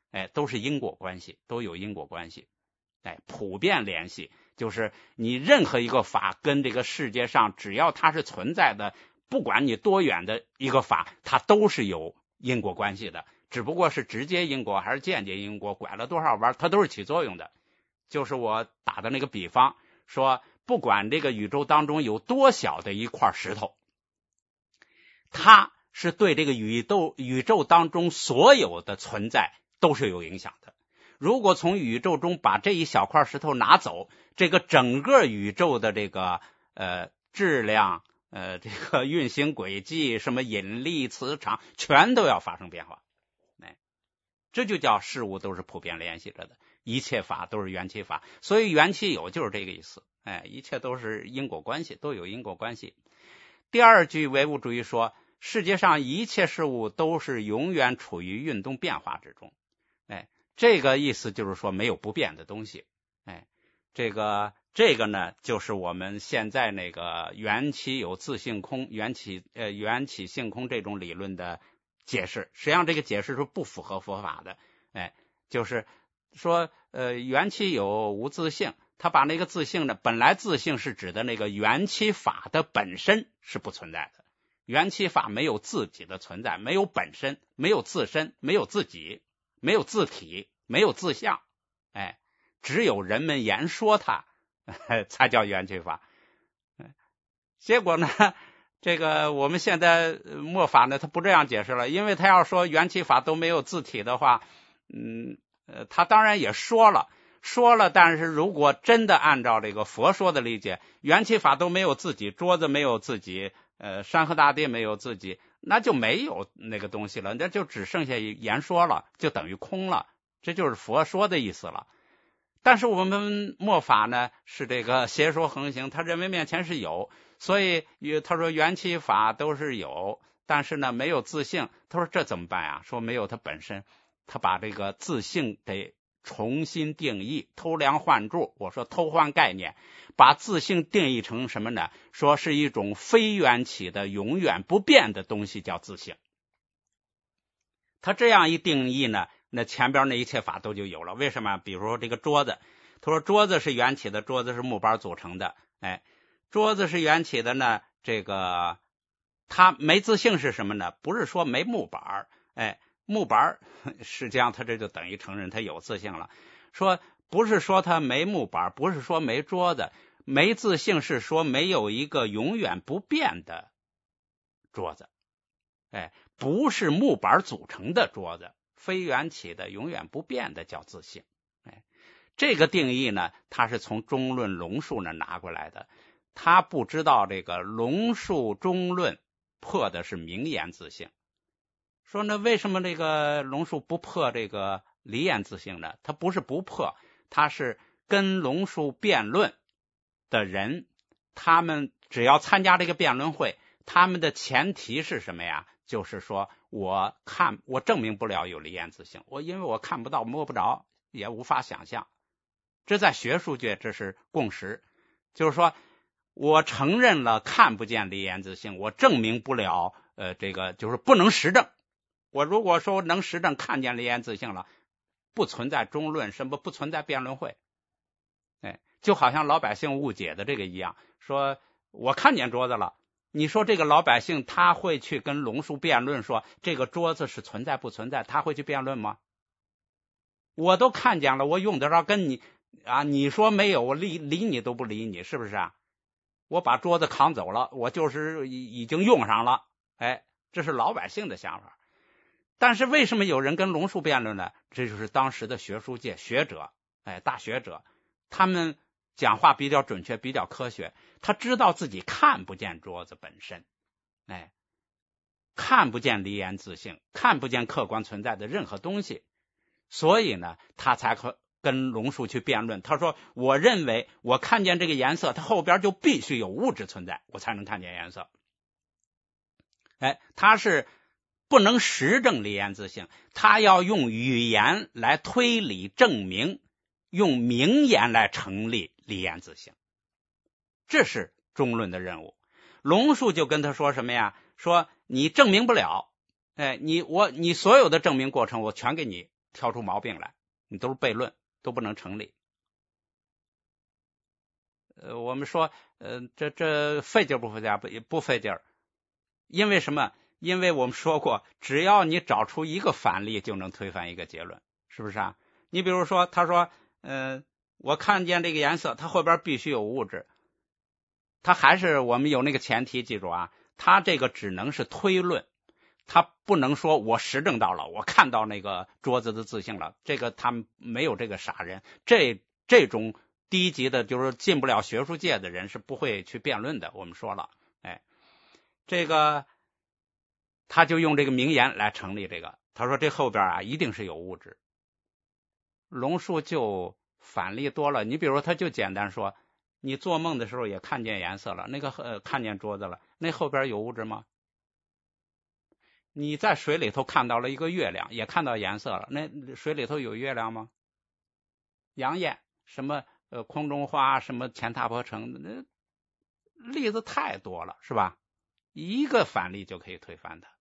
哎，都是因果关系，都有因果关系。哎，普遍联系就是你任何一个法跟这个世界上只要它是存在的，不管你多远的一个法，它都是有因果关系的，只不过是直接因果还是间接因果，拐了多少弯它都是起作用的。就是我打的那个比方说，不管这个宇宙当中有多小的一块石头，它是对这个宇宙宇宙当中所有的存在都是有影响的。如果从宇宙中把这一小块石头拿走，这个整个宇宙的这个呃质量、呃这个运行轨迹、什么引力、磁场，全都要发生变化。哎，这就叫事物都是普遍联系着的，一切法都是缘起法。所以缘起有就是这个意思。哎，一切都是因果关系，都有因果关系。第二句唯物主义说，世界上一切事物都是永远处于运动变化之中。哎，这个意思就是说没有不变的东西。哎，这个这个呢，就是我们现在那个缘起有自性空、缘起呃缘起性空这种理论的解释。实际上这个解释是不符合佛法的。哎，就是说呃缘起有无自性，他把那个自性呢，本来自性是指的那个缘起法的本身是不存在的。缘起法没有自己的存在，没有本身，没有自身，没有自己，没有自体，没有自相。哎，只有人们言说它才叫缘起法。结果呢，这个我们现在末法呢，他不这样解释了，因为他要说缘起法都没有自体的话，嗯呃，他当然也说了说了，但是如果真的按照这个佛说的理解，缘起法都没有自己，桌子没有自己，呃，山河大地没有自己，那就没有那个东西了，那就只剩下言说了，就等于空了，这就是佛说的意思了。但是我们末法呢，是这个邪说横行，他认为面前是有，所以他说缘起法都是有，但是呢没有自性。他说这怎么办呀？说没有它本身，他把这个自性得重新定义，偷梁换柱。我说偷换概念，把自性定义成什么呢？说是一种非缘起的永远不变的东西，叫自性。他这样一定义呢，那前边那一切法都就有了。为什么？比如说这个桌子，他说桌子是缘起的，桌子是木板组成的。哎，桌子是缘起的呢，这个它没自性是什么呢？不是说没木板，哎，木板实际上他这就等于承认他有自性了。说不是说他没木板，不是说没桌子，没自性是说没有一个永远不变的桌子。哎，不是木板组成的桌子，非缘起的永远不变的叫自性。哎，这个定义呢，他是从中论龙树那拿过来的。他不知道这个龙树中论破的是名言自性。说呢，为什么这个龙树不破这个离言自性呢？他不是不破，他是跟龙树辩论的人，他们只要参加这个辩论会，他们的前提是什么呀？就是说我看我证明不了有离言自性，我因为我看不到摸不着也无法想象，这在学术界这是共识。就是说我承认了看不见离言自性，我证明不了呃这个就是不能实证。我如果说能实证看见离言自性了，不存在中论，什么不存在辩论会。哎，就好像老百姓误解的这个一样，说我看见桌子了，你说这个老百姓他会去跟龙树辩论说这个桌子是存在不存在，他会去辩论吗？我都看见了，我用得着跟你啊？你说没有，我理理你都不理你，是不是啊？我把桌子扛走了，我就是已经用上了。哎，这是老百姓的想法。但是为什么有人跟龙树辩论呢？这就是当时的学术界学者，哎，大学者，他们讲话比较准确，比较科学，他知道自己看不见桌子本身，哎，看不见离言自性，看不见客观存在的任何东西，所以呢，他才跟龙树去辩论。他说我认为我看见这个颜色，它后边就必须有物质存在，我才能看见颜色。哎，他是不能实证离言自性，他要用语言来推理证明，用名言来成立离言自性，这是中论的任务。龙树就跟他说什么呀？说你证明不了，哎，你我你所有的证明过程我全给你挑出毛病来，你都是悖论，都不能成立。呃，我们说，呃，这这费劲不费劲？不不费劲儿，因为什么？因为我们说过，只要你找出一个反例，就能推翻一个结论，是不是啊？你比如说，他说，嗯、呃，我看见这个颜色，它后边必须有物质，它还是我们有那个前提，记住啊，它这个只能是推论，它不能说我实证到了，我看到那个桌子的自性了，这个他们没有这个傻人，这这种低级的，就是进不了学术界的人是不会去辩论的。我们说了，哎，这个他就用这个名言来成立这个，他说这后边啊一定是有物质。龙树就反例多了，你比如说他就简单说，你做梦的时候也看见颜色了，那个呃看见桌子了，那后边有物质吗？你在水里头看到了一个月亮，也看到颜色了，那水里头有月亮吗？杨艳什么呃空中花，什么钱塔坡城，那例子太多了，是吧？一个反例就可以推翻它。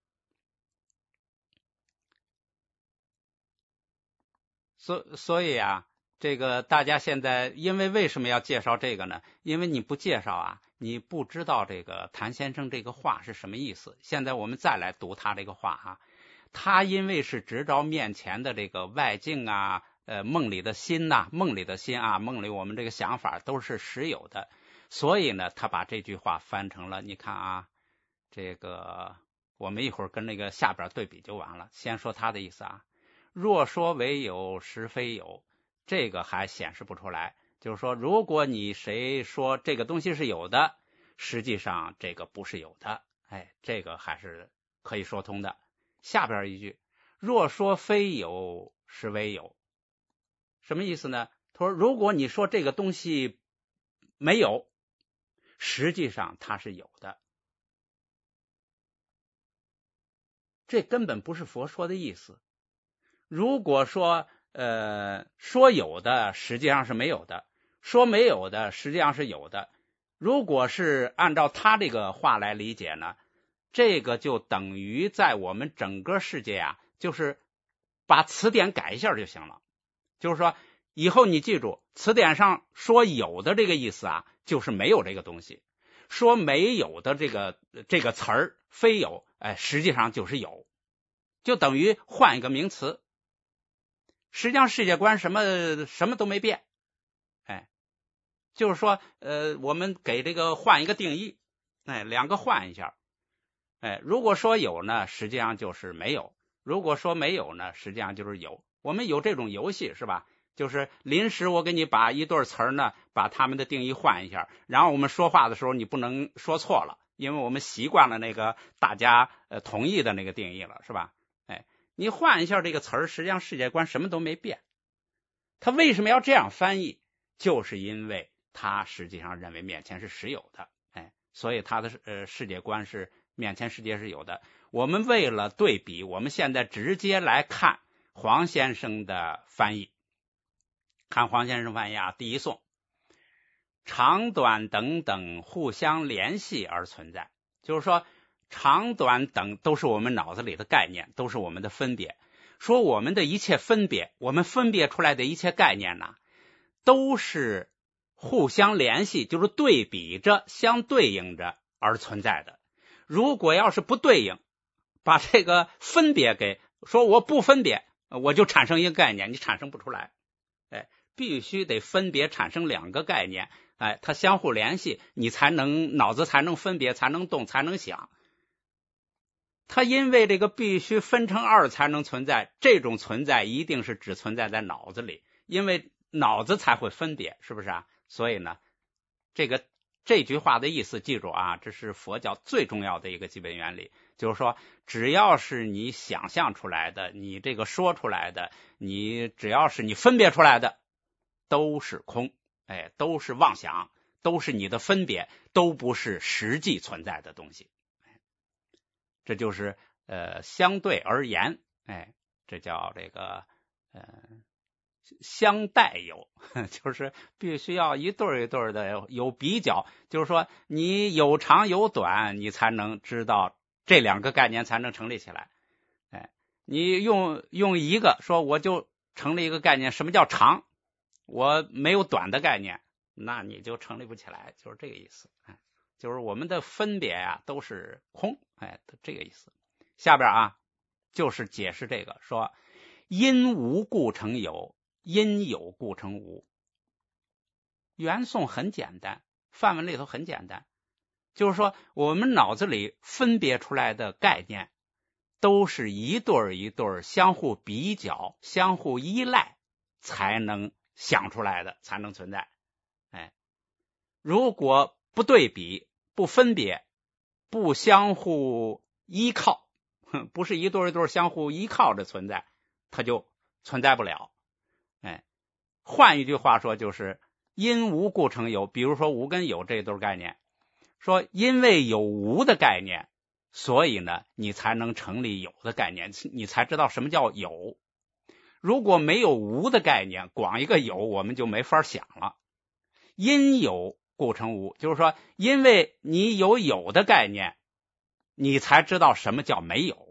所所以啊，这个大家现在因为为什么要介绍这个呢？因为你不介绍啊，你不知道这个谭先生这个话是什么意思。现在我们再来读他这个话啊，他因为是执着面前的这个外境啊，呃，梦里的心呐、啊，梦里的心啊，梦里我们这个想法都是实有的，所以呢，他把这句话翻成了，你看啊，这个我们一会儿跟那个下边对比就完了。先说他的意思啊。若说为有，实非有，这个还显示不出来。就是说，如果你谁说这个东西是有的，实际上这个不是有的，哎，这个还是可以说通的。下边一句，若说非有，实为有，什么意思呢？他说，如果你说这个东西没有，实际上它是有的，这根本不是佛说的意思。如果说呃说有的实际上是没有的，说没有的实际上是有的，如果是按照他这个话来理解呢，这个就等于在我们整个世界啊，就是把词典改一下就行了。就是说以后你记住，词典上说有的这个意思啊，就是没有这个东西；说没有的这个这个词儿非有，哎，实际上就是有，就等于换一个名词。实际上世界观什么什么都没变，哎，就是说呃我们给这个换一个定义，哎，两个换一下，哎，如果说有呢，实际上就是没有；如果说没有呢，实际上就是有。我们有这种游戏是吧？就是临时我给你把一对词儿呢，把他们的定义换一下，然后我们说话的时候你不能说错了，因为我们习惯了那个大家呃同意的那个定义了，是吧？哎，你换一下这个词儿，实际上世界观什么都没变。他为什么要这样翻译？就是因为他实际上认为面前是实有的，哎，所以他的呃世界观是面前世界是有的。我们为了对比，我们现在直接来看黄先生的翻译。看黄先生翻译啊，第一颂，长短等等互相联系而存在，就是说长短等都是我们脑子里的概念，都是我们的分别。说我们的一切分别，我们分别出来的一切概念呢，都是互相联系，就是对比着相对应着而存在的。如果要是不对应，把这个分别给说我不分别，我就产生一个概念，你产生不出来。哎，必须得分别产生两个概念，哎，它相互联系，你才能脑子才能分别，才能动，才能想。它因为这个必须分成二才能存在，这种存在一定是只存在在脑子里，因为脑子才会分别，是不是啊？所以呢，这个这句话的意思记住啊，这是佛教最重要的一个基本原理，就是说只要是你想象出来的，你这个说出来的，你只要是你分别出来的，都是空，哎，都是妄想，都是你的分别，都不是实际存在的东西。这就是呃相对而言，哎，这叫这个呃相待有，就是必须要一对一对的有比较，就是说你有长有短，你才能知道这两个概念才能成立起来。哎， 你用用一个说我就成立一个概念，什么叫长？我没有短的概念，那你就成立不起来，就是这个意思。哎，就是我们的分别呀、啊、都是空，哎，这个意思。下边啊就是解释这个，说因无故成有，因有故成无。原诵很简单，范文里头很简单，就是说我们脑子里分别出来的概念都是一对一对相互比较、相互依赖才能想出来的，才能存在。哎，如果不对比、不分别、不相互依靠，不是一对一对相互依靠着存在，它就存在不了。哎，换一句话说，就是因无故成有。比如说无跟有这对概念，说因为有无的概念，所以呢你才能成立有的概念，你才知道什么叫有。如果没有无的概念，光一个有我们就没法想了。因有故成无，就是说因为你有有的概念，你才知道什么叫没有。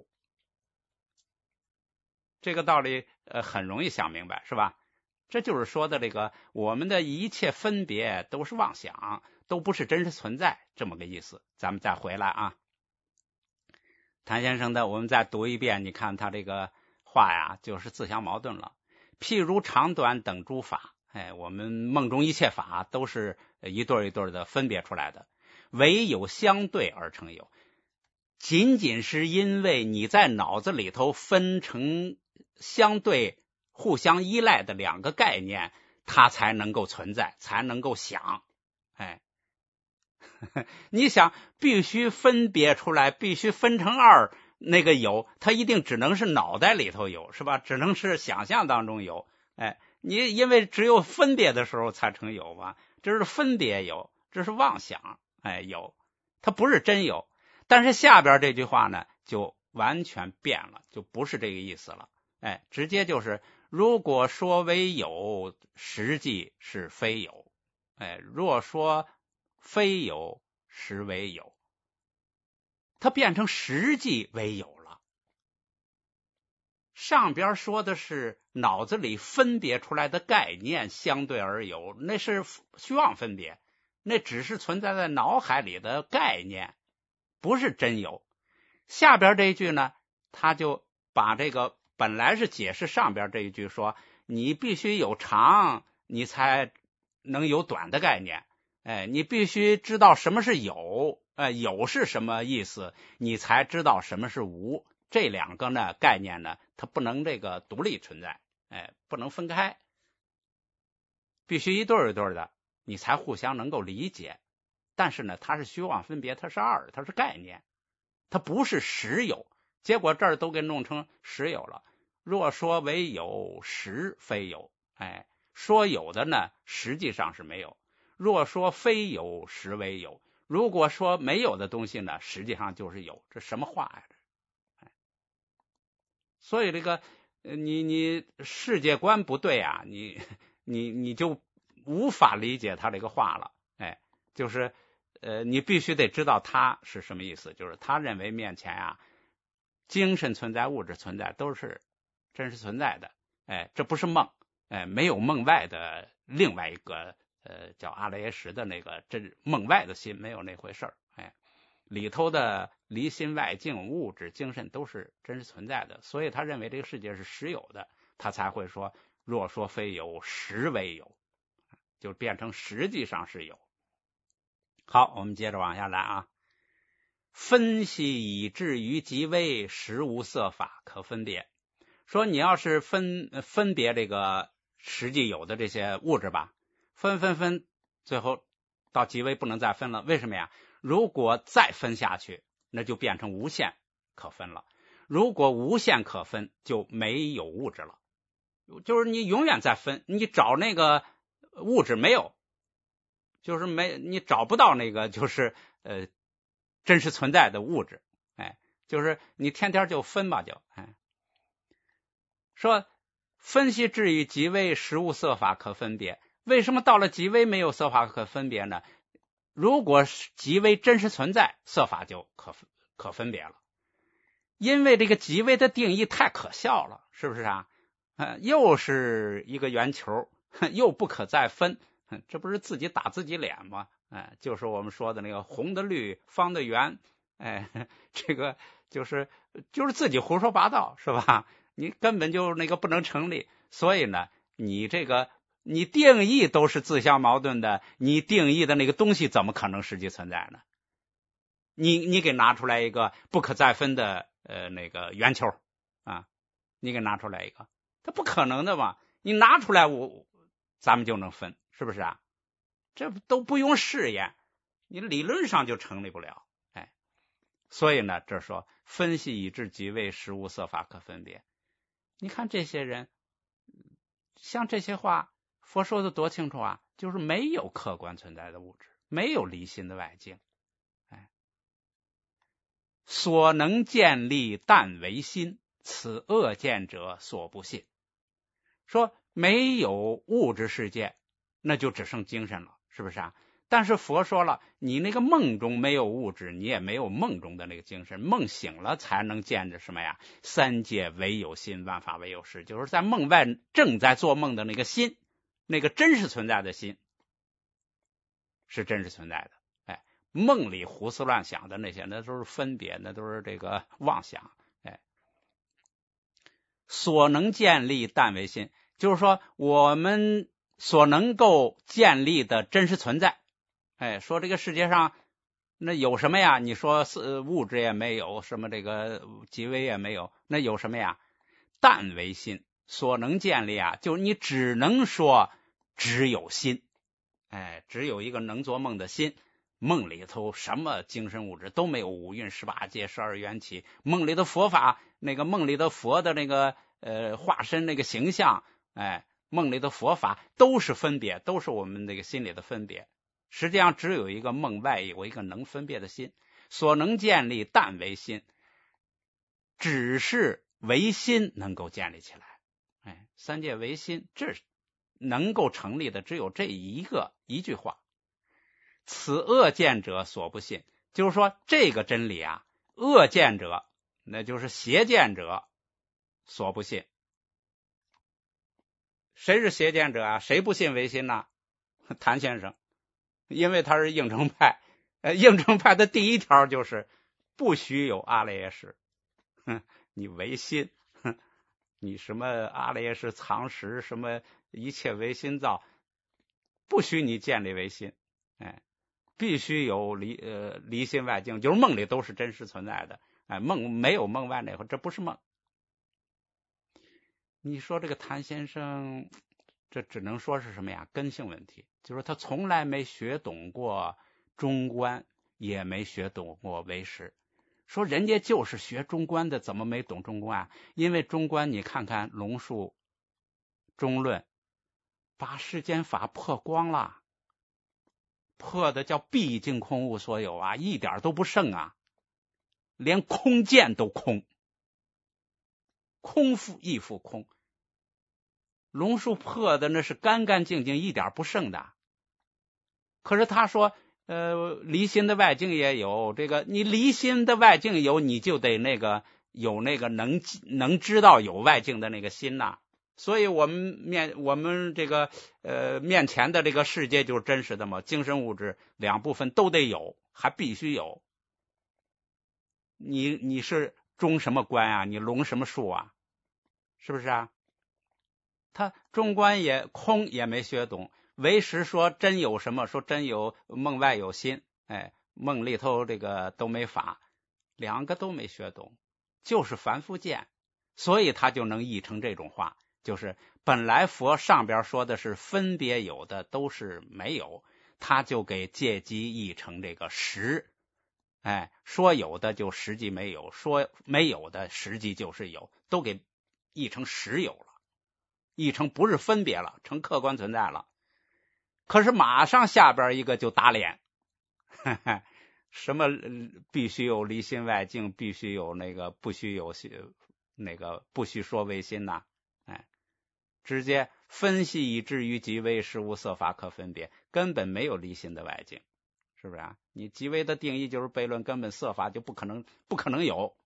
这个道理呃很容易想明白，是吧？这就是说的这个我们的一切分别都是妄想，都不是真实存在，这么个意思。咱们再回来啊，谭先生的我们再读一遍，你看他这个话呀就是自相矛盾了。譬如长短等诸法，哎，我们梦中一切法都是一对一对的分别出来的，唯有相对而成有。仅仅是因为你在脑子里头分成相对互相依赖的两个概念，它才能够存在，才能够想。哎，你想必须分别出来，必须分成二，那个有它一定只能是脑袋里头有，是吧？只能是想象当中有。哎，你因为只有分别的时候才成有嘛，这是分别有，这是妄想。哎，有它不是真有。但是下边这句话呢就完全变了，就不是这个意思了。哎，直接就是如果说为有，实际是非有。哎，若说非有，实为有。它变成实际为有了。上边说的是脑子里分别出来的概念相对而有，那是虚妄分别，那只是存在在脑海里的概念，不是真有。下边这一句呢，他就把这个本来是解释上边这一句，说你必须有长，你才能有短的概念。哎，你必须知道什么是有，呃，有是什么意思，你才知道什么是无。这两个呢概念呢，它不能这个独立存在，哎，不能分开，必须一对一对的，你才互相能够理解。但是呢，它是虚妄分别，它是二，它是概念，它不是实有。结果这儿都给弄成实有了。若说为有，实非有。哎，说有的呢，实际上是没有。若说非有，实为有。如果说没有的东西呢，实际上就是有。这什么话呀？哎，所以这个你你世界观不对啊，你你你就无法理解他这个话了。哎，就是呃，你必须得知道他是什么意思。就是他认为面前啊，精神存在、物质存在都是真实存在的。哎，这不是梦。哎，没有梦外的另外一个。呃，叫阿赖耶识的那个真梦外的心，没有那回事儿。哎，里头的离心外境、物质、精神都是真实存在的，所以他认为这个世界是实有的，他才会说若说非有，实为有，就变成实际上是有。好，我们接着往下来啊。分析以至于极微，实无色法可分别。说你要是分分别这个实际有的这些物质吧，分分分，最后到极微不能再分了。为什么呀？如果再分下去，那就变成无限可分了。如果无限可分，就没有物质了。就是你永远在分，你找那个物质没有，就是没你找不到那个就是呃真实存在的物质。哎，就是你天天就分吧，就哎说分析至于极微，实无色法可分别。为什么到了极微没有色法可分别呢？如果极微真实存在，色法就可可分别了。 因为这个极微的定义太可笑了，是不是啊？呃、又是一个圆球，又不可再分，这不是自己打自己脸吗？哎、呃，就是我们说的那个红的绿，方的圆，哎、呃，这个就是就是自己胡说八道，是吧？你根本就那个不能成立，所以呢，你这个你定义都是自相矛盾的，你定义的那个东西怎么可能实际存在呢？你你给拿出来一个不可再分的呃那个圆球啊，你给拿出来一个，它不可能的嘛！你拿出来我咱们就能分，是不是啊？这都不用试验，你理论上就成立不了。哎，所以呢，这说分析以知极微，实无色法可分别。你看这些人，像这些话，佛说的多清楚啊，就是没有客观存在的物质，没有离心的外境。哎，所能见立，但为心，此恶见者所不信。说没有物质世界，那就只剩精神了，是不是啊？但是佛说了，你那个梦中没有物质，你也没有梦中的那个精神，梦醒了才能见着什么呀？三界唯有心，万法唯有识，就是在梦外正在做梦的那个心，那个真实存在的心是真实存在的。哎，梦里胡思乱想的那些，那都是分别，那都是这个妄想。哎，所能建立，但为心，就是说我们所能够建立的真实存在。哎，说这个世界上那有什么呀？你说是物质也没有，什么这个极微也没有，那有什么呀？但为心，所能建立啊，就你只能说只有心。哎，只有一个能做梦的心，梦里头什么精神物质都没有，五蕴十八界十二缘起，梦里的佛法，那个梦里的佛的那个呃化身那个形象，哎，梦里的佛法都是分别，都是我们那个心里的分别。实际上只有一个梦外有一个能分别的心，所能建立但为心，只是唯心能够建立起来。哎，三界唯心，这能够成立的只有这一个一句话。此恶见者所不信，就是说这个真理啊，恶见者那就是邪见者所不信。谁是邪见者啊？谁不信唯心呢？谭先生，因为他是应成派，呃，应成派的第一条就是不许有阿赖耶识。哼，你唯心，哼，你什么阿赖耶识藏识，什么一切唯心造，不许你建立唯心。哎，必须有离呃离心外境，就是梦里都是真实存在的。哎，梦没有梦外那会，这不是梦。你说这个谭先生，这只能说是什么呀？根性问题，就是他从来没学懂过中观，也没学懂过唯识。说人家就是学中观的，怎么没懂中观啊？因为中观你看看龙树中论，把世间法破光了，破的叫毕竟空无所有啊，一点都不剩啊，连空见都空，空复亦复空。龙树破的那是干干净净，一点不剩的。可是他说呃，离心的外境也有，这个你离心的外境有，你就得那个有那个能能知道有外境的那个心呐、啊。所以我们面我们这个呃面前的这个世界就是真实的嘛，精神物质两部分都得有，还必须有。你你是中什么观啊？你龙什么术啊？是不是啊？他中观也空也没学懂，唯识说真有什么？说真有梦外有心，哎，梦里头这个都没法，两个都没学懂，就是凡夫见，所以他就能译成这种话，就是本来佛上边说的是分别有的都是没有，他就给借机译成这个实，哎，说有的就实际没有，说没有的实际就是有，都给译成实有了。译成不是分别了，成客观存在了。可是马上下边一个就打脸，呵呵，什么必须有离心外境，必须有那个不许有那个不许说唯心呐、啊，哎，直接分析以至于极微，实无色法可分别，根本没有离心的外境，是不是啊？你极微的定义就是悖论，根本色法就不可能不可能有，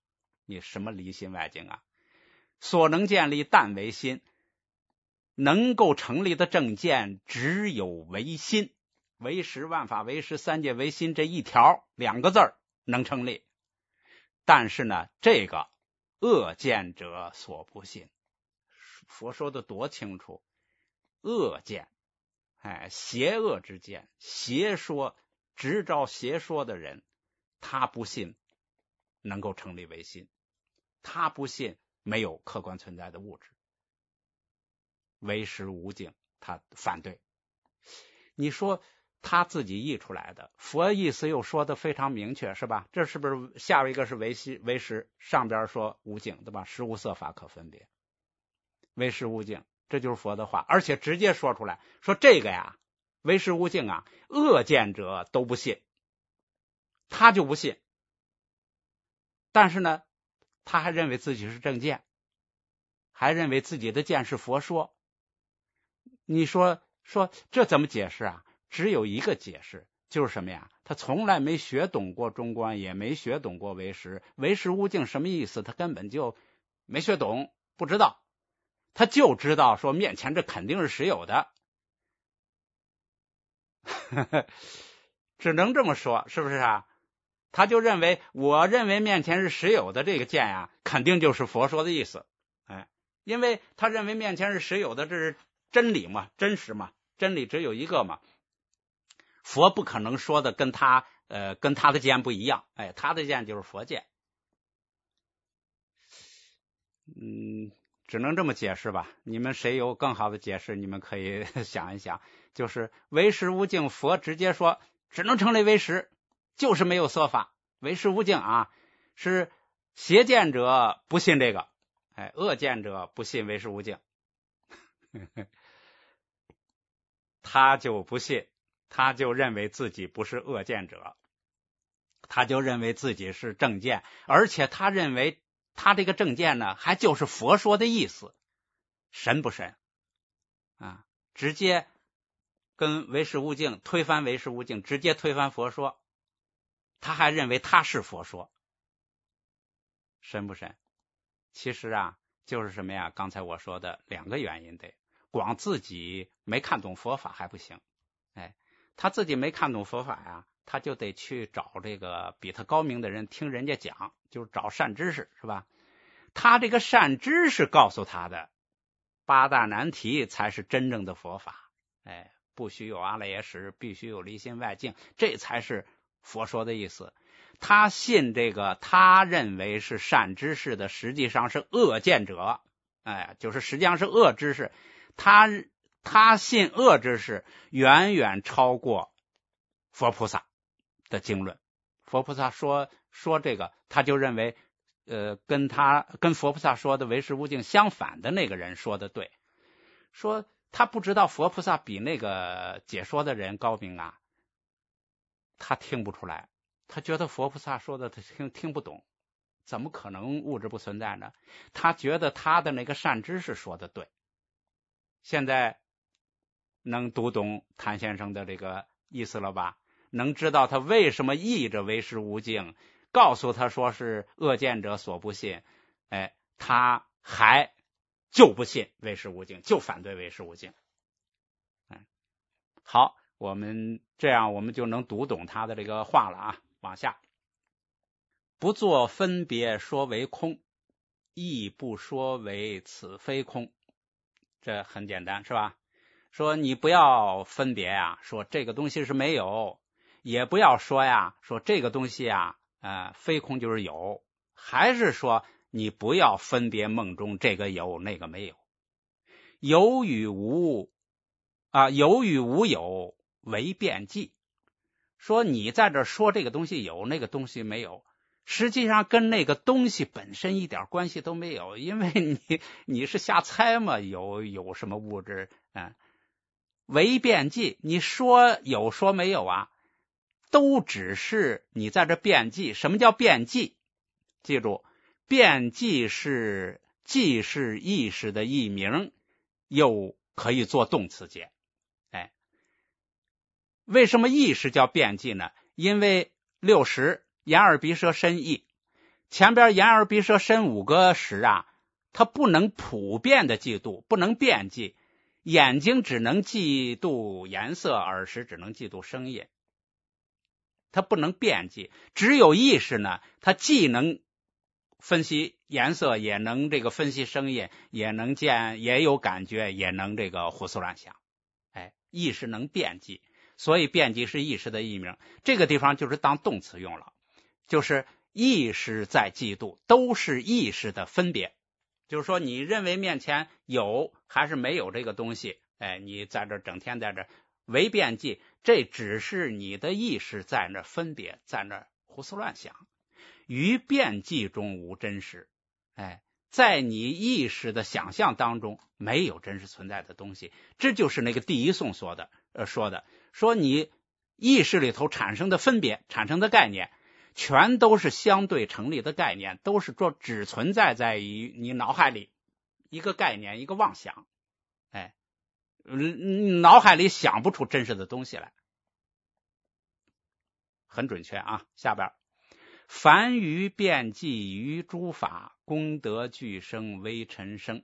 你什么离心外境啊？所能建立但唯心，能够成立的正见只有唯心，唯识万法唯识三界唯心这一条两个字儿能成立。但是呢，这个恶见者所不信。佛说的多清楚，恶见，哎，邪恶之见，邪说，执照邪说的人，他不信能够成立唯心，他不信没有客观存在的物质，唯识无境，他反对。你说他自己译出来的，佛意思又说的非常明确，是吧？这是不是下一个是唯心唯识，上边说无境，对吧？实无色法可分别，唯识无境，这就是佛的话，而且直接说出来，说这个呀，唯识无境啊，恶见者都不信，他就不信。但是呢，他还认为自己是正见，还认为自己的见是佛说。你说说这怎么解释啊？只有一个解释，就是什么呀？他从来没学懂过中观，也没学懂过唯识。唯识无境什么意思？他根本就没学懂，不知道。他就知道说面前这肯定是实有的，只能这么说，是不是啊？他就认为，我认为面前是实有的这个见呀，肯定就是佛说的意思。哎，因为他认为面前是实有的，这是真理嘛，真实嘛，真理只有一个嘛。佛不可能说的跟他呃跟他的见不一样，哎，他的见就是佛见。嗯，只能这么解释吧。你们谁有更好的解释，你们可以想一想。就是唯识无境，佛直接说只能成立唯识，就是没有色法。唯识无境啊，是邪见者不信这个，哎，恶见者不信唯识无境，他就不信，他就认为自己不是恶见者，他就认为自己是正见，而且他认为他这个正见呢，还就是佛说的意思，神不神啊？直接跟唯识无境推翻唯识无境，直接推翻佛说，他还认为他是佛说，神不神？其实啊，就是什么呀？刚才我说的两个原因的，光自己没看懂佛法还不行，哎，他自己没看懂佛法呀，他就得去找这个比他高明的人，听人家讲，就是找善知识，是吧？他这个善知识告诉他的八大难题才是真正的佛法，哎，不许有阿赖耶识，必须有离心外境，这才是佛说的意思。他信这个，他认为是善知识的，实际上是恶见者，哎，就是实际上是恶知识。他他信恶知识，远远超过佛菩萨的经论。佛菩萨说说这个，他就认为，呃，跟他跟佛菩萨说的唯识无境相反的那个人说的对，说他不知道佛菩萨比那个解说的人高明啊，他听不出来。他觉得佛菩萨说的他听听不懂，怎么可能物质不存在呢？他觉得他的那个善知识说的对。现在能读懂谭先生的这个意思了吧？能知道他为什么译着唯识无境，告诉他说是恶见者所不信，哎，他还就不信唯识无境，就反对唯识无境。哎，好，我们这样我们就能读懂他的这个话了啊。往下，不作分别说为空，亦不说为此非空，这很简单是吧？说你不要分别呀、啊，说这个东西是没有，也不要说呀，说这个东西啊，呃，非空就是有，还是说你不要分别梦中这个有那个没有，有与无啊，有与无有为辩记。说你在这说这个东西有，那个东西没有，实际上跟那个东西本身一点关系都没有，因为你你是瞎猜嘛，有有什么物质啊？为辩记，你说有说没有啊，都只是你在这辩记。什么叫辩记？记住，辩记是既是意识的译名，又可以做动词解。哎，为什么意识叫辩记呢？因为六识眼耳鼻舌身意， 前边眼耳鼻舌身五个识啊，它不能普遍的记住，不能遍记。眼睛只能记住颜色，耳识只能记住声音，它不能遍记。只有意识呢，它既能分析颜色，也能这个分析声音，也能见，也有感觉，也能这个胡思乱想。哎，意识能遍记，所以遍记是意识的译名。这个地方就是当动词用了，就是意识在记住，都是意识的分别。就是说你认为面前有还是没有这个东西，哎，你在这整天在这为遍记，这只是你的意识在那分别，在那胡思乱想。于遍记中无真实，哎，在你意识的想象当中没有真实存在的东西。这就是那个第一颂说的呃说的说你意识里头产生的分别，产生的概念，全都是相对成立的概念，都是说只存在在于你脑海里一个概念，一个妄想。哎，脑海里想不出真实的东西来。很准确啊。下边凡于遍记于诸法，功德俱生，微尘生。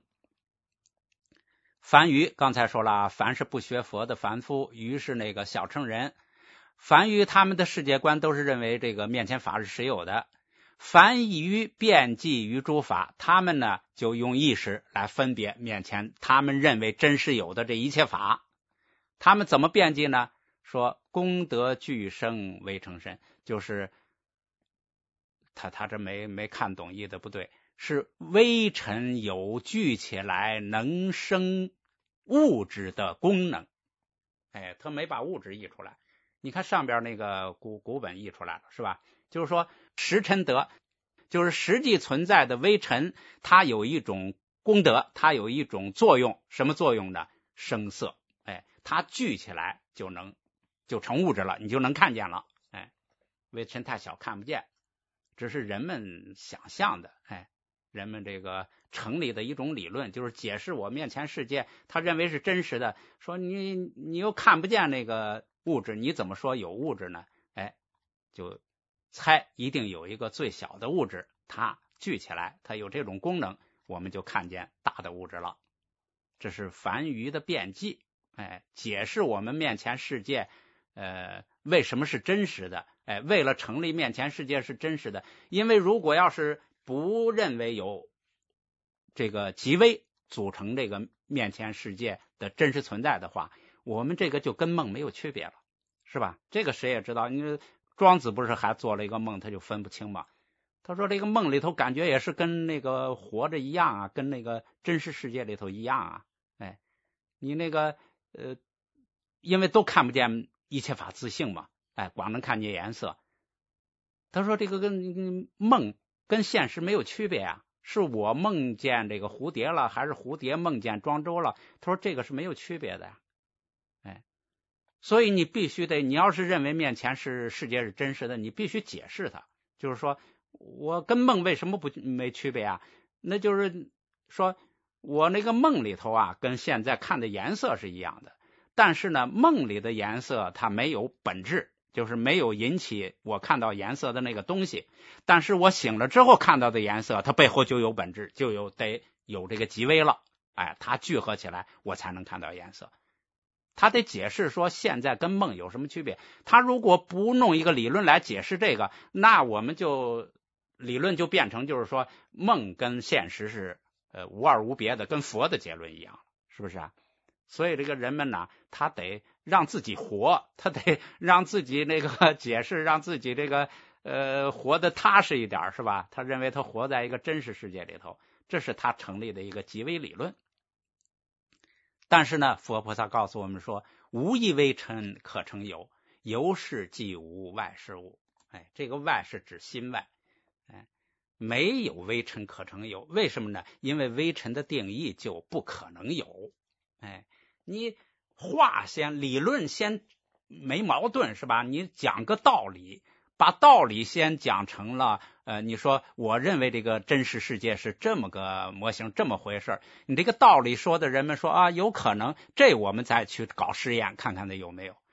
凡于刚才说了，凡是不学佛的凡夫，于是那个小乘人，凡于他们的世界观都是认为这个面前法是实有的。凡于遍记于诸法，他们呢就用意识来分别面前他们认为真实有的这一切法。他们怎么遍记呢？说功德俱生，微尘生，就是他他这没没看懂译的不对，是微尘有聚起来能生物质的功能。哎，他没把物质译出来。你看上边那个古古本译出来了是吧？就是说实尘德，就是实际存在的微尘，它有一种功德，它有一种作用。什么作用呢？声色。哎，它聚起来就能就成物质了，你就能看见了。哎，微尘太小看不见，只是人们想象的。哎，人们这个成立的一种理论，就是解释我面前世界，他认为是真实的。说你你又看不见那个物质，你怎么说有物质呢？哎，就猜一定有一个最小的物质，它聚起来，它有这种功能，我们就看见大的物质了。这是凡于的遍记，哎，解释我们面前世界，呃，为什么是真实的？哎，为了成立面前世界是真实的，因为如果要是不认为有这个极微组成这个面前世界的真实存在的话，我们这个就跟梦没有区别了，是吧？这个谁也知道，你庄子不是还做了一个梦，他就分不清嘛。他说这个梦里头感觉也是跟那个活着一样啊，跟那个真实世界里头一样啊。哎，你那个呃，因为都看不见一切法自性嘛，哎，光能看见颜色。他说这个跟梦跟现实没有区别啊，是我梦见这个蝴蝶了，还是蝴蝶梦见庄周了？他说这个是没有区别的呀。哎，所以你必须得，你要是认为面前是世界是真实的，你必须解释它。就是说我跟梦为什么不没区别啊？那就是说我那个梦里头啊，跟现在看的颜色是一样的，但是呢，梦里的颜色它没有本质，就是没有引起我看到颜色的那个东西。但是我醒了之后看到的颜色，它背后就有本质，就有得有这个极微了。哎，它聚合起来，我才能看到颜色。他得解释说现在跟梦有什么区别。他如果不弄一个理论来解释这个，那我们就理论就变成就是说梦跟现实是呃无二无别的，跟佛的结论一样，是不是啊？所以这个人们呢，他得让自己活，他得让自己那个解释，让自己这个呃活得踏实一点，是吧？他认为他活在一个真实世界里头，这是他成立的一个极微理论。但是呢，佛菩萨告诉我们说，无一微尘可成有，有是即无外是物。哎，这个外是指心外，哎，没有微尘可成有。为什么呢？因为微尘的定义就不可能有。哎，你话先理论先没矛盾是吧？你讲个道理，把道理先讲成了。呃，你说我认为这个真实世界是这么个模型，这么回事，你这个道理说的人们说啊有可能，这我们再去搞实验看看那有没有。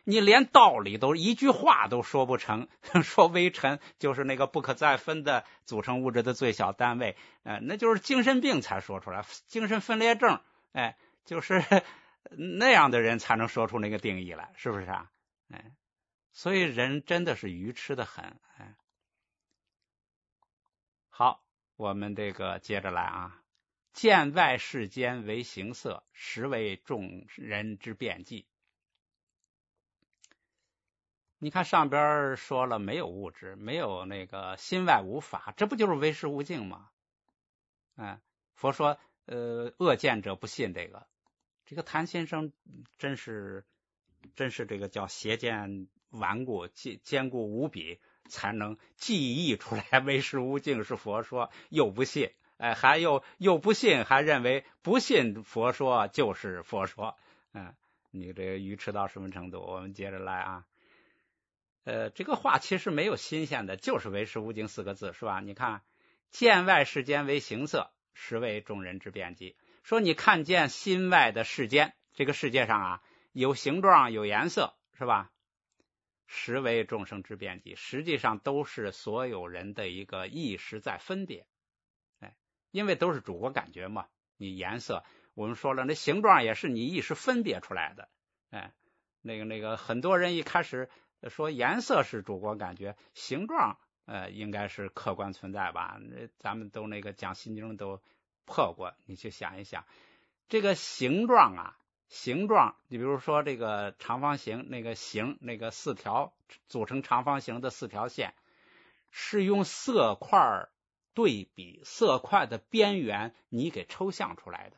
你连道理都一句话都说不成，说微尘就是那个不可再分的组成物质的最小单位，呃，那就是精神病才说出来，精神分裂症，哎，就是那样的人才能说出那个定义来，是不是啊？哎，所以人真的是愚痴的很。哎，好，我们这个接着来啊。见外世间为形色，实为众人之辩计。你看上边说了没有物质，没有那个心外无法，这不就是唯识无境吗？嗯，佛说呃恶见者不信这个，这个谭先生真是真是这个叫邪见顽固，坚固无比，才能记忆出来唯识无境是佛说，又不信，哎，还又又不信，还认为不信佛说就是佛说，嗯，你这个愚痴到什么程度？我们接着来啊。呃，这个话其实没有新鲜的，就是唯识无境四个字，是吧？你看，见外世间为形色，实为众人之辩计。说你看见心外的世间，这个世界上啊，有形状有颜色，是吧？实为众生之辩计，实际上都是所有人的一个意识在分别。哎，因为都是主观感觉嘛，你颜色，我们说了，那形状也是你意识分别出来的。哎，那个那个，很多人一开始说颜色是主观感觉，形状呃应该是客观存在吧？咱们都那个讲心经都破过，你去想一想，这个形状啊，形状，你比如说这个长方形，那个形，那个四条组成长方形的四条线，是用色块对比，色块的边缘你给抽象出来的。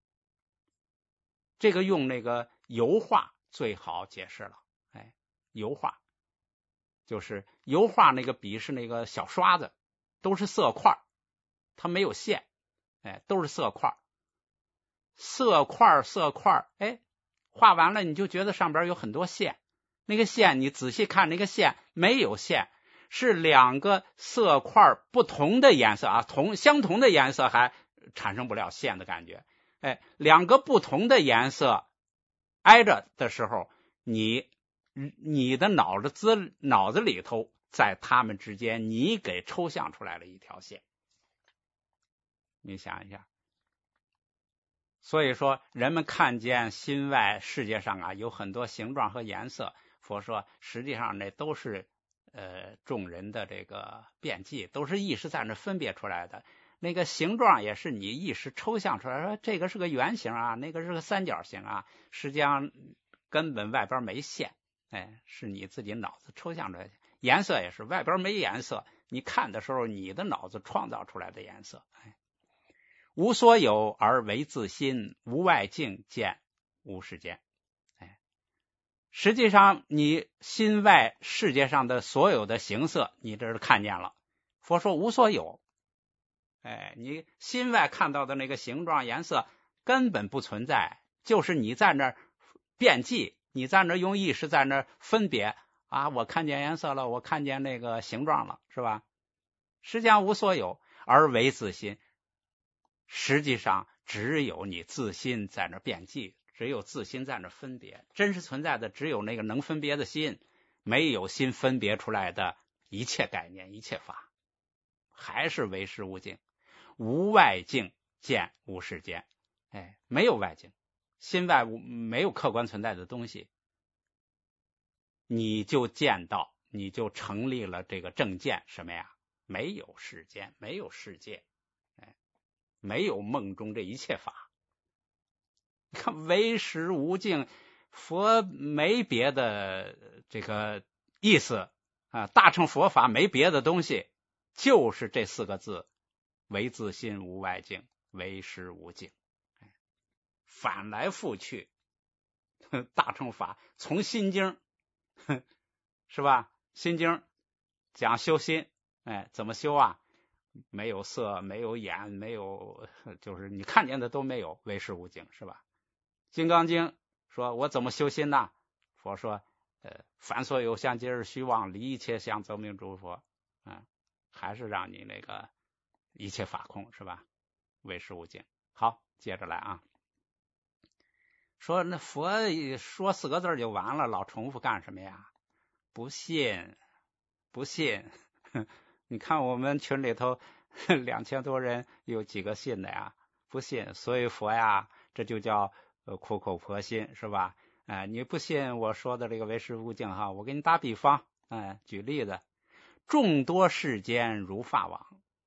这个用那个油画最好解释了。哎，油画就是油画那个笔是那个小刷子，都是色块，它没有线，哎，都是色块，色块色块，哎，画完了你就觉得上边有很多线，那个线你仔细看，那个线没有线，是两个色块不同的颜色啊，同相同的颜色还产生不了线的感觉，哎，两个不同的颜色挨着的时候，你你的脑子脑子里头在它们之间你给抽象出来了一条线，你想一下。所以说人们看见心外世界上啊有很多形状和颜色，佛说实际上那都是呃众人的这个辩计，都是意识在那分别出来的。那个形状也是你意识抽象出来，说这个是个圆形啊，那个是个三角形啊，实际上根本外边没线，哎，是你自己脑子抽象出来的。颜色也是外边没颜色，你看的时候你的脑子创造出来的颜色。哎，无所有而为自心，无外境见无世间。哎，实际上你心外世界上的所有的形色，你这是看见了。佛说无所有，哎，你心外看到的那个形状颜色根本不存在，就是你在那儿辩计，你在那儿用意识在那儿分别啊，我看见颜色了，我看见那个形状了，是吧？实际上无所有而为自心，实际上只有你自心在那辩计，只有自心在那分别，真实存在的只有那个能分别的心，没有心分别出来的一切概念一切法，还是唯识无境，无外境见无世间。哎，没有外境，心外没有客观存在的东西，你就见到，你就成立了这个正见，什么呀？没有世间，没有世界，哎，没有梦中这一切法。你看唯识无境，佛没别的这个意思啊，大乘佛法没别的东西，就是这四个字：唯自心，无外境，唯识无境。反来覆去，大乘法从心经是吧？心经讲修心，哎，怎么修啊？没有色，没有眼，没有，就是你看见的都没有，唯识无境，是吧？金刚经说我怎么修心呢？佛说，呃，凡所有相，皆是虚妄，离一切相，则名诸佛。嗯，还是让你那个一切法空，是吧？唯识无境。好，接着来啊。 说那佛说四个字就完了，老重复干什么呀？不信，不信。你看我们群里头两千多人，有几个信的呀？不信。所以佛呀，这就叫呃苦口婆心，是吧？哎、呃，你不信我说的这个唯识无境哈，我给你打比方，哎、呃，举例子，众多世间如发网。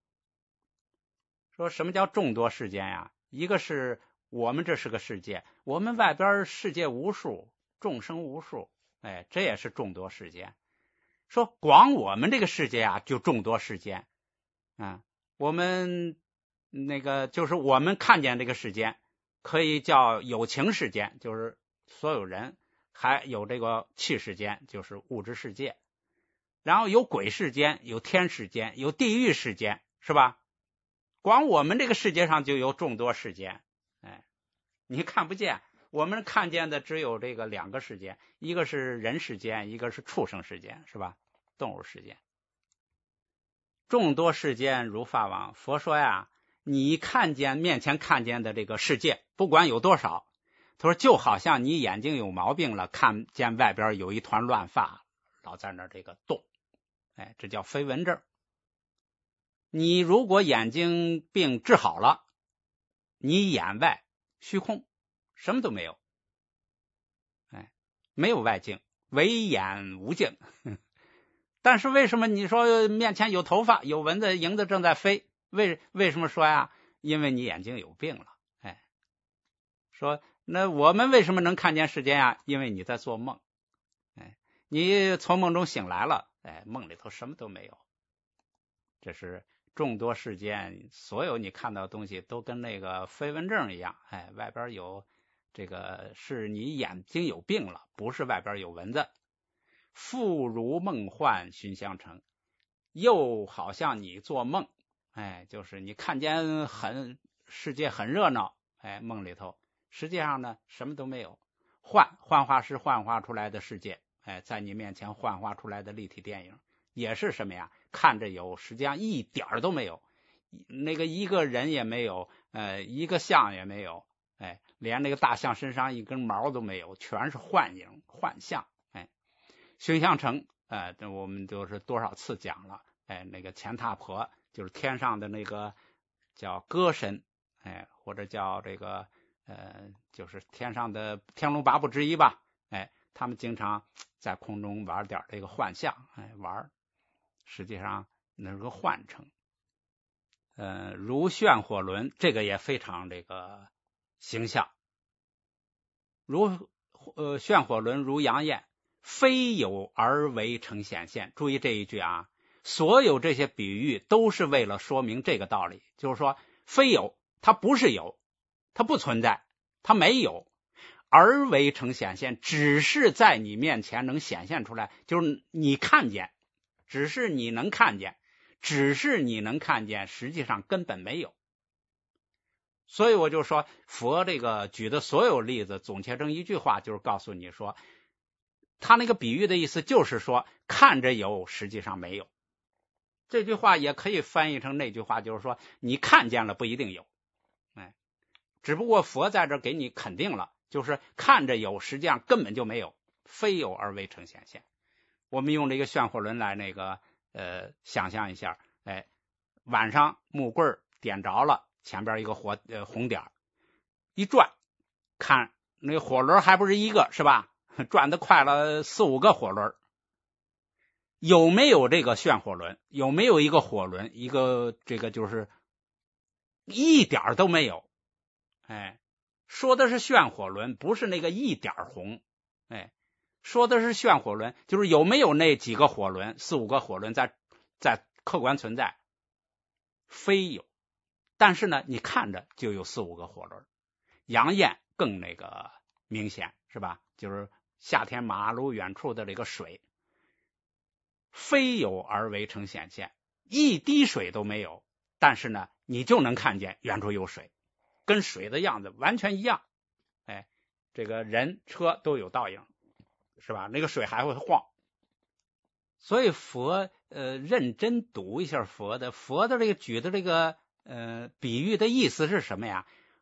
说什么叫众多世间呀？一个是我们这是个世界，我们外边世界无数，众生无数，哎，这也是众多世间。说光我们这个世界啊，就众多世间，嗯，我们那个就是我们看见这个世间，可以叫有情世间，就是所有人，还有这个气世间，就是物质世界，然后有鬼世间，有天世间，有地狱世间，是吧？光我们这个世界上就有众多世间，哎，你看不见，我们看见的只有这个两个世间，一个是人世间，一个是畜生世间，是吧？动物世间。众多世间如发网。佛说呀，你看见面前看见的这个世界，不管有多少，他说就好像你眼睛有毛病了，看见外边有一团乱发，老在那这个动，哎，这叫飞蚊症。你如果眼睛病治好了，你眼外虚空，什么都没有，哎，没有外境，唯眼无境。但是为什么你说面前有头发，有蚊子，蝇子正在飞？为为什么说呀？因为你眼睛有病了。哎，说那我们为什么能看见世间呀？因为你在做梦。哎，你从梦中醒来了，哎，梦里头什么都没有。这是众多世间，所有你看到的东西都跟那个飞蚊症一样，哎，外边有这个是你眼睛有病了，不是外边有蚊子。复如梦幻熏香城，又好像你做梦，哎，就是你看见很世界很热闹，哎，梦里头实际上呢什么都没有，幻幻化是幻化出来的世界，哎，在你面前幻化出来的立体电影，也是什么呀？看着有，实际上一点都没有，那个一个人也没有，呃，一个象也没有，哎，连那个大象身上一根毛都没有，全是幻影幻象。哎，熏香城，呃，我们就是多少次讲了，哎，那个钱塔婆就是天上的那个叫歌神，哎，或者叫这个呃，就是天上的天龙八部之一吧，哎，他们经常在空中玩点这个幻象，哎，玩。实际上那是个幻城，呃，如旋火轮，这个也非常这个形象。如呃旋火轮如阳焰，非有而为成显现。注意这一句啊，所有这些比喻都是为了说明这个道理，就是说非有，它不是有，它不存在，它没有，而为成显现，只是在你面前能显现出来，就是你看见。只是你能看见，只是你能看见，实际上根本没有。所以我就说，佛这个举的所有例子总结成一句话，就是告诉你说，他那个比喻的意思就是说，看着有，实际上没有。这句话也可以翻译成那句话，就是说，你看见了不一定有，哎，只不过佛在这给你肯定了，就是看着有，实际上根本就没有，非有而为成显现。我们用这个旋火轮来那个呃想象一下，哎，晚上木棍点着了，前边一个火呃红点，一转，看那个火轮还不是一个，是吧？转得快了四五个火轮，有没有这个旋火轮？有没有一个火轮？一个这个就是一点都没有，哎，说的是旋火轮，不是那个一点红，哎。说的是旋火轮，就是有没有那几个火轮，四五个火轮在在客观存在，非有。但是呢，你看着就有四五个火轮，阳焰更那个明显，是吧？就是夏天马路远处的这个水，非有而为成显现，一滴水都没有，但是呢，你就能看见远处有水，跟水的样子完全一样。哎，这个人车都有倒影。是吧？那个水还会晃，所以佛呃认真读一下佛的佛的这个举的这个呃比喻的意思是什么呀？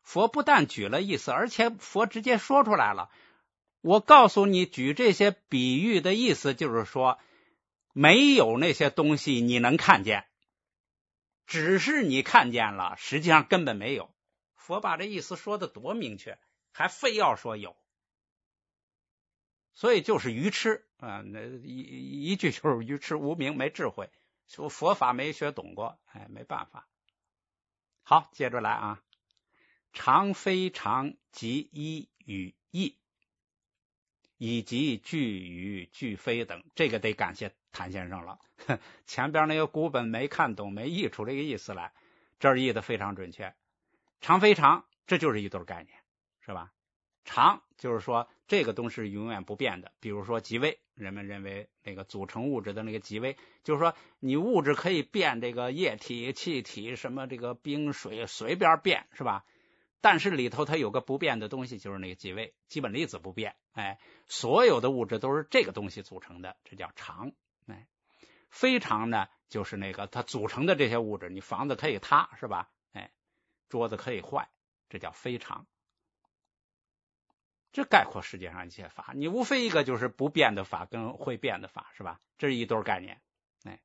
佛不但举了意思，而且佛直接说出来了。我告诉你，举这些比喻的意思就是说，没有那些东西你能看见，只是你看见了，实际上根本没有。佛把这意思说的多明确，还非要说有，所以就是愚痴啊！那一一句就是愚痴无明，没智慧，说佛法没学懂过，哎，没办法。好，接着来啊，常非常即一与异，以及句与句非等，这个得感谢谭先生了。前边那个古本没看懂，没译出这个意思来，这儿译的非常准确。常非常，这就是一对概念，是吧？常就是说这个东西是永远不变的，比如说极微，人们认为那个组成物质的那个极微，就是说你物质可以变这个液体、气体，什么这个冰水随便变，是吧？但是里头它有个不变的东西，就是那个极微，基本粒子不变。哎，所有的物质都是这个东西组成的，这叫常。哎，非常呢，就是那个它组成的这些物质，你房子可以塌，是吧？哎，桌子可以坏，这叫非常。这概括世界上一切法，你无非一个就是不变的法跟会变的法，是吧？这是一对概念。哎，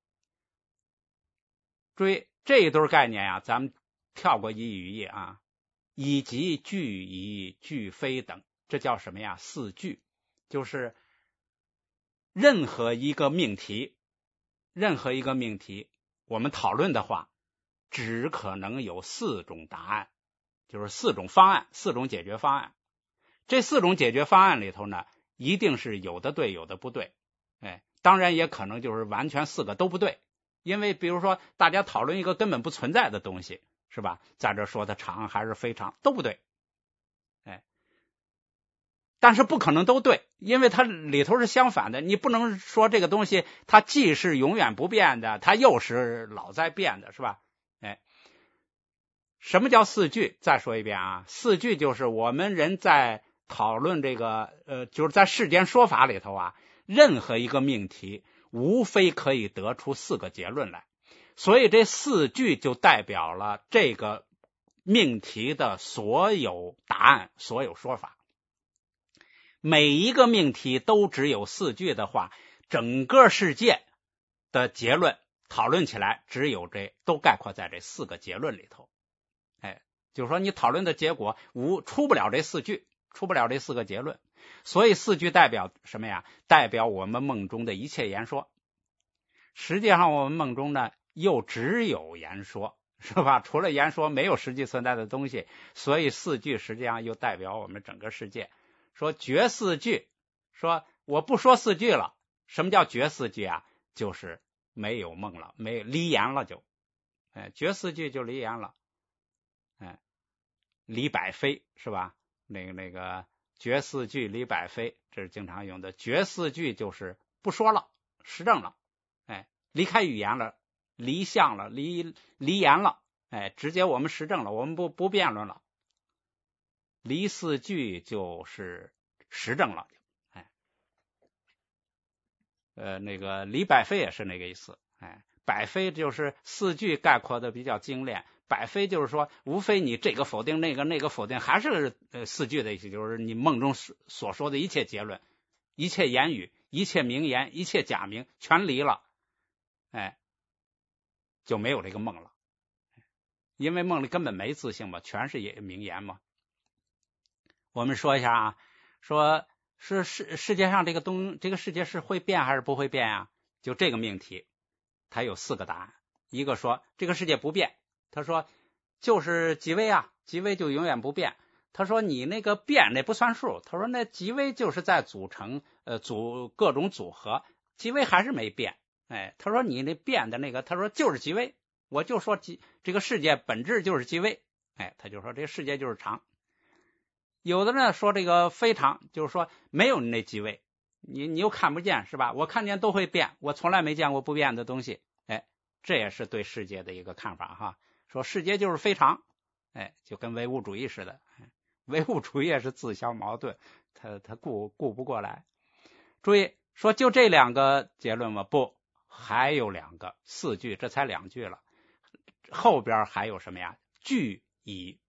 注意这一对概念啊，咱们跳过一语义啊，以及句以句非等，这叫什么呀？四句，就是任何一个命题，任何一个命题，我们讨论的话，只可能有四种答案，就是四种方案，四种解决方案。这四种解决方案里头呢，一定是有的对，有的不对。哎，当然也可能就是完全四个都不对，因为比如说大家讨论一个根本不存在的东西，是吧？在这说它常还是非常都不对。哎，但是不可能都对，因为它里头是相反的，你不能说这个东西它既是永远不变的，它又是老在变的，是吧？哎，什么叫四句？再说一遍啊，四句就是我们人在讨论这个呃，就是在世间说法里头啊，任何一个命题无非可以得出四个结论来，所以这四句就代表了这个命题的所有答案，所有说法。每一个命题都只有四句的话，整个世界的结论讨论起来只有这都概括在这四个结论里头。哎，就是说你讨论的结果无出不了这四句，出不了这四个结论，所以四句代表什么呀？代表我们梦中的一切言说。实际上我们梦中呢，又只有言说，是吧？除了言说，没有实际存在的东西，所以四句实际上又代表我们整个世界。说绝四句，说我不说四句了。什么叫绝四句啊？就是没有梦了，没有离言了就，哎，绝四句就离言了。哎，离百非，是吧？那个那个绝四句离百非，这是经常用的。绝四句就是不说了，实证了，哎，离开语言了，离相了，离离言了，哎，直接我们实证了，我们不不辩论了。离四句就是实证了，哎，呃，那个离百非也是那个意思，哎，百非就是四句概括的比较精炼。百非就是说，无非你这个否定那个那个否定，还是呃四句的意思，就是你梦中所说的一切结论、一切言语、一切名言、一切假名全离了，哎，就没有这个梦了，因为梦里根本没自性嘛，全是也名言嘛。我们说一下啊，说是世世界上这个东这个世界是会变还是不会变啊？就这个命题，它有四个答案。一个说这个世界不变。他说就是极微啊，极微就永远不变。他说你那个变那不算数，他说那极微就是在组成呃组各种组合，极微还是没变。哎，他说你那变的那个，他说就是极微，我就说极这个世界本质就是极微。哎，他就说这个世界就是常。有的呢说这个非常，就是说没有你那极微，你你又看不见，是吧？我看见都会变，我从来没见过不变的东西。哎，这也是对世界的一个看法哈。说世界就是非常，哎，就跟唯物主义似的，唯物主义也是自相矛盾，他他顾顾不过来。注意说就这两个结论吗？不，还有两个，四句，这才两句了，后边还有什么呀？句以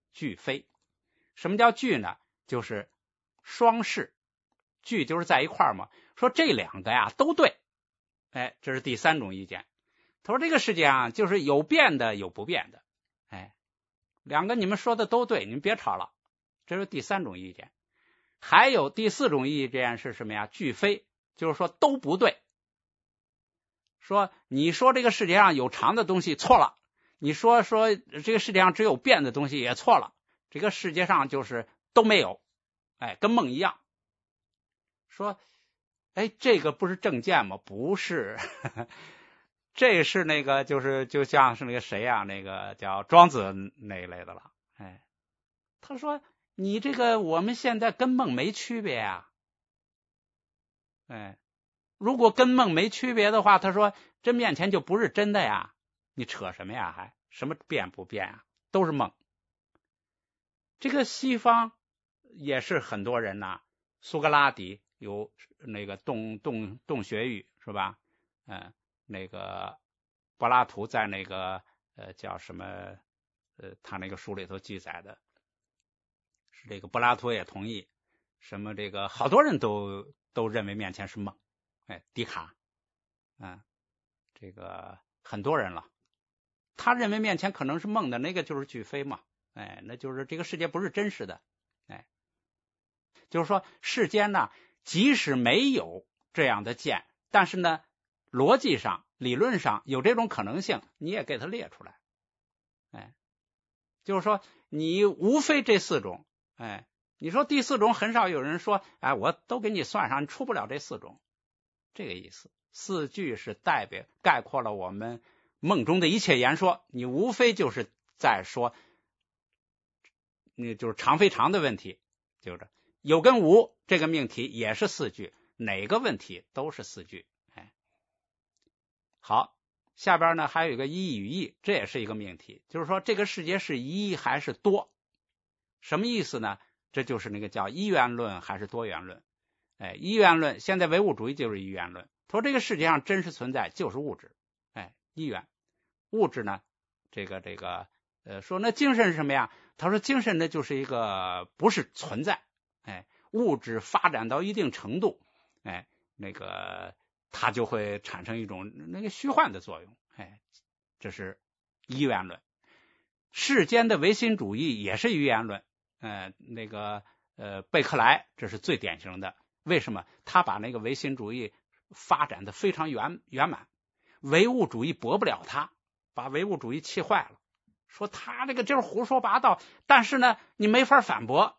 俱非。什么叫俱呢？就是双视，俱就是在一块儿嘛。说这两个呀都对，哎，这是第三种意见。他说这个世界上就是有变的有不变的，哎，两个你们说的都对，你们别吵了，这是第三种意见。还有第四种意见是什么呀？俱非，就是说都不对。说你说这个世界上有长的东西错了，你说说这个世界上只有变的东西也错了，这个世界上就是都没有，哎，跟梦一样。说哎，这个不是正见吗？不是，呵呵，这是那个就是就像是那个谁啊，那个叫庄子那一类的了。哎，他说你这个我们现在跟梦没区别呀、啊，哎，如果跟梦没区别的话，他说这面前就不是真的呀，你扯什么呀？还什么变不变啊？都是梦。这个西方也是很多人呐、啊，苏格拉底有那个洞洞洞穴语是吧？嗯，那个柏拉图在那个呃叫什么呃他那个书里头记载的，是这个柏拉图也同意，什么这个好多人都都认为面前是梦，哎，笛卡，嗯，这个很多人了，他认为面前可能是梦的那个就是俱非嘛，哎，那就是这个世界不是真实的，哎，就是说世间呢，即使没有这样的见，但是呢，逻辑上、理论上有这种可能性，你也给它列出来，哎，就是说你无非这四种，哎，你说第四种很少有人说，哎，我都给你算上，你出不了这四种，这个意思。四句是代表概括了我们梦中的一切言说，你无非就是在说，那就是长非长的问题，就是有跟无这个命题也是四句，哪个问题都是四句。哎，好，下边呢还有一个一与异，这也是一个命题，就是说这个世界是一还是多？什么意思呢？这就是那个叫一元论还是多元论？哎，一元论现在唯物主义就是一元论，他说这个世界上真实存在就是物质，哎，一元物质呢，这个这个呃说那精神是什么呀？他说精神呢就是一个不是存在，哎，物质发展到一定程度，哎，那个它就会产生一种那个虚幻的作用，哎，这是一元论。世间的唯心主义也是一元论，呃，那个呃贝克莱这是最典型的。为什么他把那个唯心主义发展的非常圆圆满，唯物主义驳不了他，把唯物主义气坏了，说他这个就是胡说八道，但是呢你没法反驳，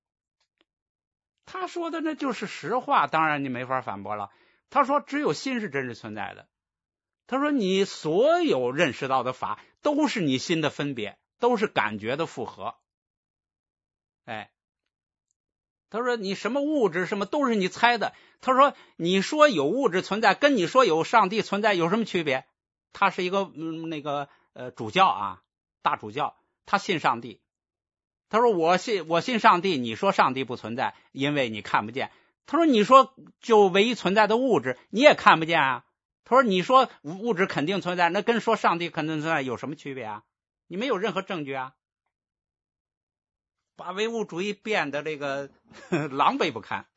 他说的那就是实话，当然你没法反驳了。他说只有心是真实存在的，他说你所有认识到的法都是你心的分别，都是感觉的复合，哎，他说你什么物质什么都是你猜的，他说你说有物质存在跟你说有上帝存在有什么区别？他是一个、嗯、那个呃主教啊，大主教，他信上帝，他说我信我信上帝，你说上帝不存在，因为你看不见。他说你说就唯一存在的物质你也看不见啊，他说你说物质肯定存在，那跟说上帝肯定存在有什么区别啊？你没有任何证据啊，把唯物主义变得这个狼狈不堪。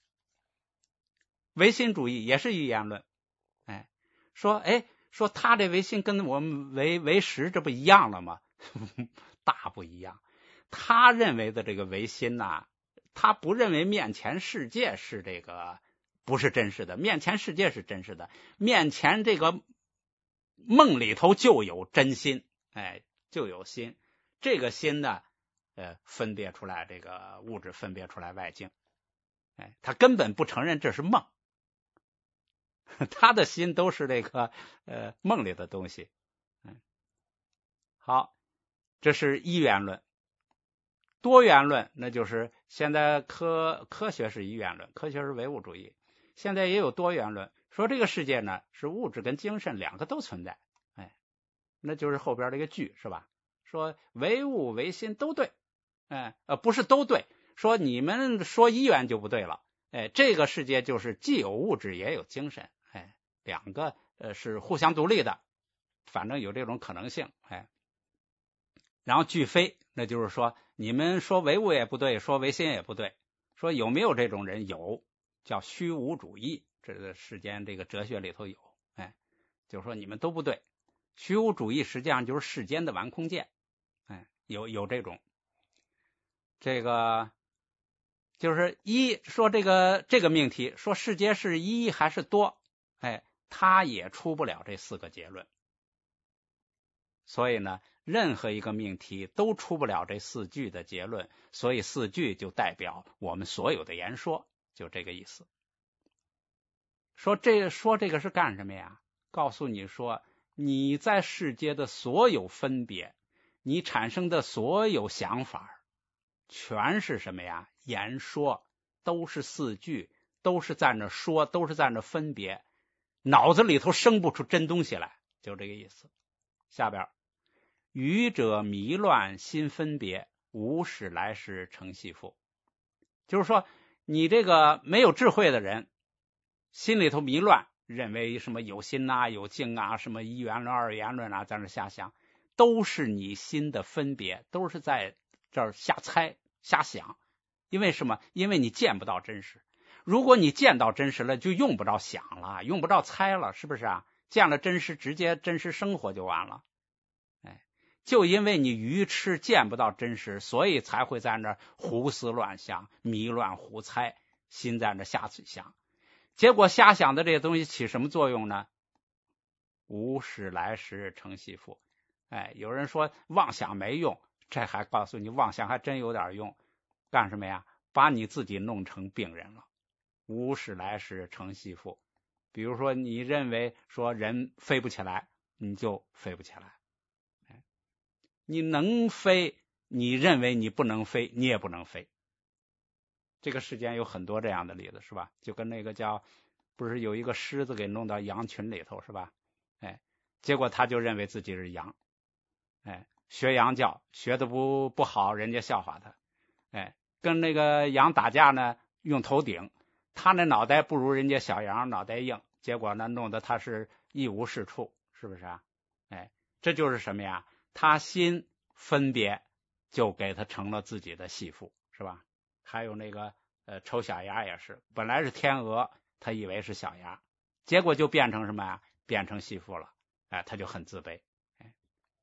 唯心主义也是一元论，哎，说哎说他这唯心跟我们唯唯识这不一样了吗？大不一样。他认为的这个唯心呐、啊，他不认为面前世界是这个不是真实的，面前世界是真实的，面前这个梦里头就有真心，哎，就有心，这个心呢，呃，分别出来这个物质，分别出来外境，哎，他根本不承认这是梦，他的心都是这个呃梦里的东西，嗯，好，这是一元论。多元论那就是现在科科学是一元论，科学是唯物主义，现在也有多元论，说这个世界呢是物质跟精神两个都存在，哎，那就是后边这个句是吧？说唯物唯心都对，哎呃不是都对，说你们说一元就不对了，哎，这个世界就是既有物质也有精神，哎，两个呃是互相独立的，反正有这种可能性，哎，然后俱非，那就是说你们说唯物也不对，说唯心也不对，说有没有这种人？有，叫虚无主义，这个世间这个哲学里头有，哎，就是说你们都不对。虚无主义实际上就是世间的玩空见，哎，有有这种，这个就是一说这个这个命题，说世界是一还是多，哎，他也出不了这四个结论。所以呢，任何一个命题都出不了这四句的结论，所以四句就代表我们所有的言说，就这个意思。说这个说这个是干什么呀？告诉你说，你在世界的所有分别，你产生的所有想法，全是什么呀？言说，都是四句，都是在那说，都是在那分别，脑子里头生不出真东西来，就这个意思。下边，愚者迷乱心分别，无始来时成系缚。就是说，你这个没有智慧的人，心里头迷乱，认为什么有心啊、有境啊、什么一元论、二元论啊，在那瞎想，都是你心的分别，都是在这儿瞎猜、瞎想。因为什么？因为你见不到真实。如果你见到真实了，就用不着想了，用不着猜了，是不是啊？见了真实，直接真实生活就完了。哎，就因为你愚痴见不到真实，所以才会在那儿胡思乱想、迷乱胡猜，心在那瞎想。结果瞎想的这些东西起什么作用呢？无始来时成系缚。哎，有人说妄想没用，这还告诉你妄想还真有点用。干什么呀？把你自己弄成病人了。无始来时成系缚。比如说你认为说人飞不起来，你就飞不起来。你能飞，你认为你不能飞，你也不能飞。这个世间有很多这样的例子，是吧？就跟那个叫，不是有一个狮子给弄到羊群里头，是吧？哎，结果他就认为自己是羊，哎，学羊叫，学的不不好，人家笑话他，哎，跟那个羊打架呢，用头顶，他那脑袋不如人家小羊脑袋硬，结果呢，弄得他是一无是处，是不是啊？哎，这就是什么呀？他心分别，就给他成了自己的系缚，是吧？还有那个呃丑小鸭也是，本来是天鹅，他以为是小鸭，结果就变成什么呀？变成系缚了，哎，他就很自卑。哎，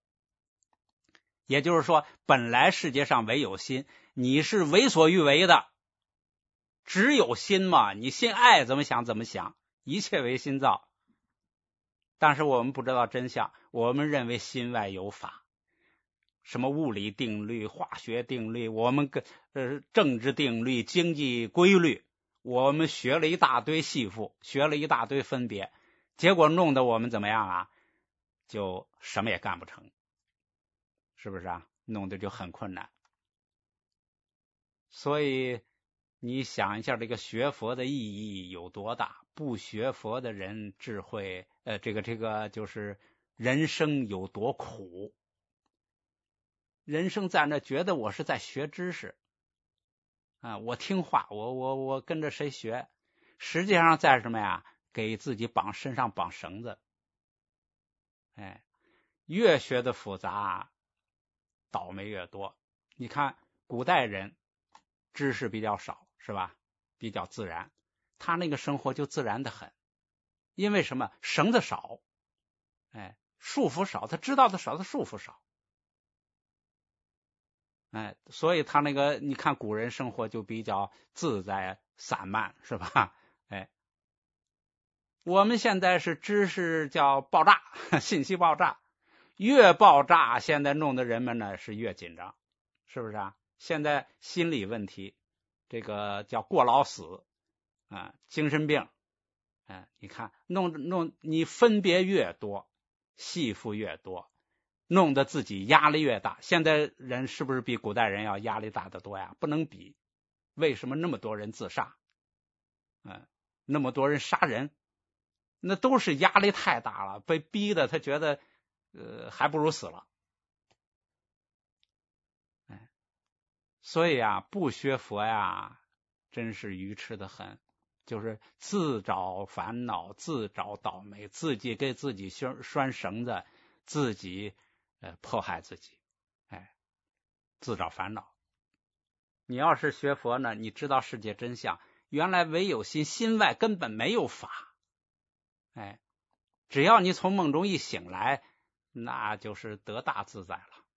也就是说，本来世界上唯有心，你是为所欲为的，只有心嘛，你心爱怎么想怎么想，一切为心造。但是我们不知道真相，我们认为心外有法。什么物理定律、化学定律，我们跟呃政治定律、经济规律，我们学了一大堆系缚，学了一大堆分别，结果弄得我们怎么样啊？就什么也干不成，是不是啊？弄得就很困难。所以你想一下，这个学佛的意义有多大？不学佛的人智慧，呃，这个这个就是人生有多苦。人生在那觉得我是在学知识啊，我听话，我我我跟着谁学，实际上在什么呀？给自己绑身上绑绳子。哎，越学的复杂，倒霉越多。你看古代人知识比较少，是吧？比较自然，他那个生活就自然的很。因为什么？绳子少，哎，束缚少，他知道的少，他束缚少。哎，所以他那个你看古人生活就比较自在散漫，是吧？哎，我们现在是知识叫爆炸，信息爆炸，越爆炸，现在弄得人们呢是越紧张，是不是啊？现在心理问题，这个叫过劳死啊，精神病，哎，你看弄弄你分别越多，系缚越多。弄得自己压力越大，现在人是不是比古代人要压力大得多呀？不能比。为什么那么多人自杀？嗯，那么多人杀人，那都是压力太大了，被逼的，他觉得呃还不如死了。哎，所以啊，不学佛呀，真是愚痴的很，就是自找烦恼，自找倒霉，自己给自己拴拴绳子，自己呃迫害自己，哎，自找烦恼。 你要是学佛呢，你知道世界真相，原来唯有心，心外根本没有法。哎，只要你从梦中一醒来，那就是得大自在了。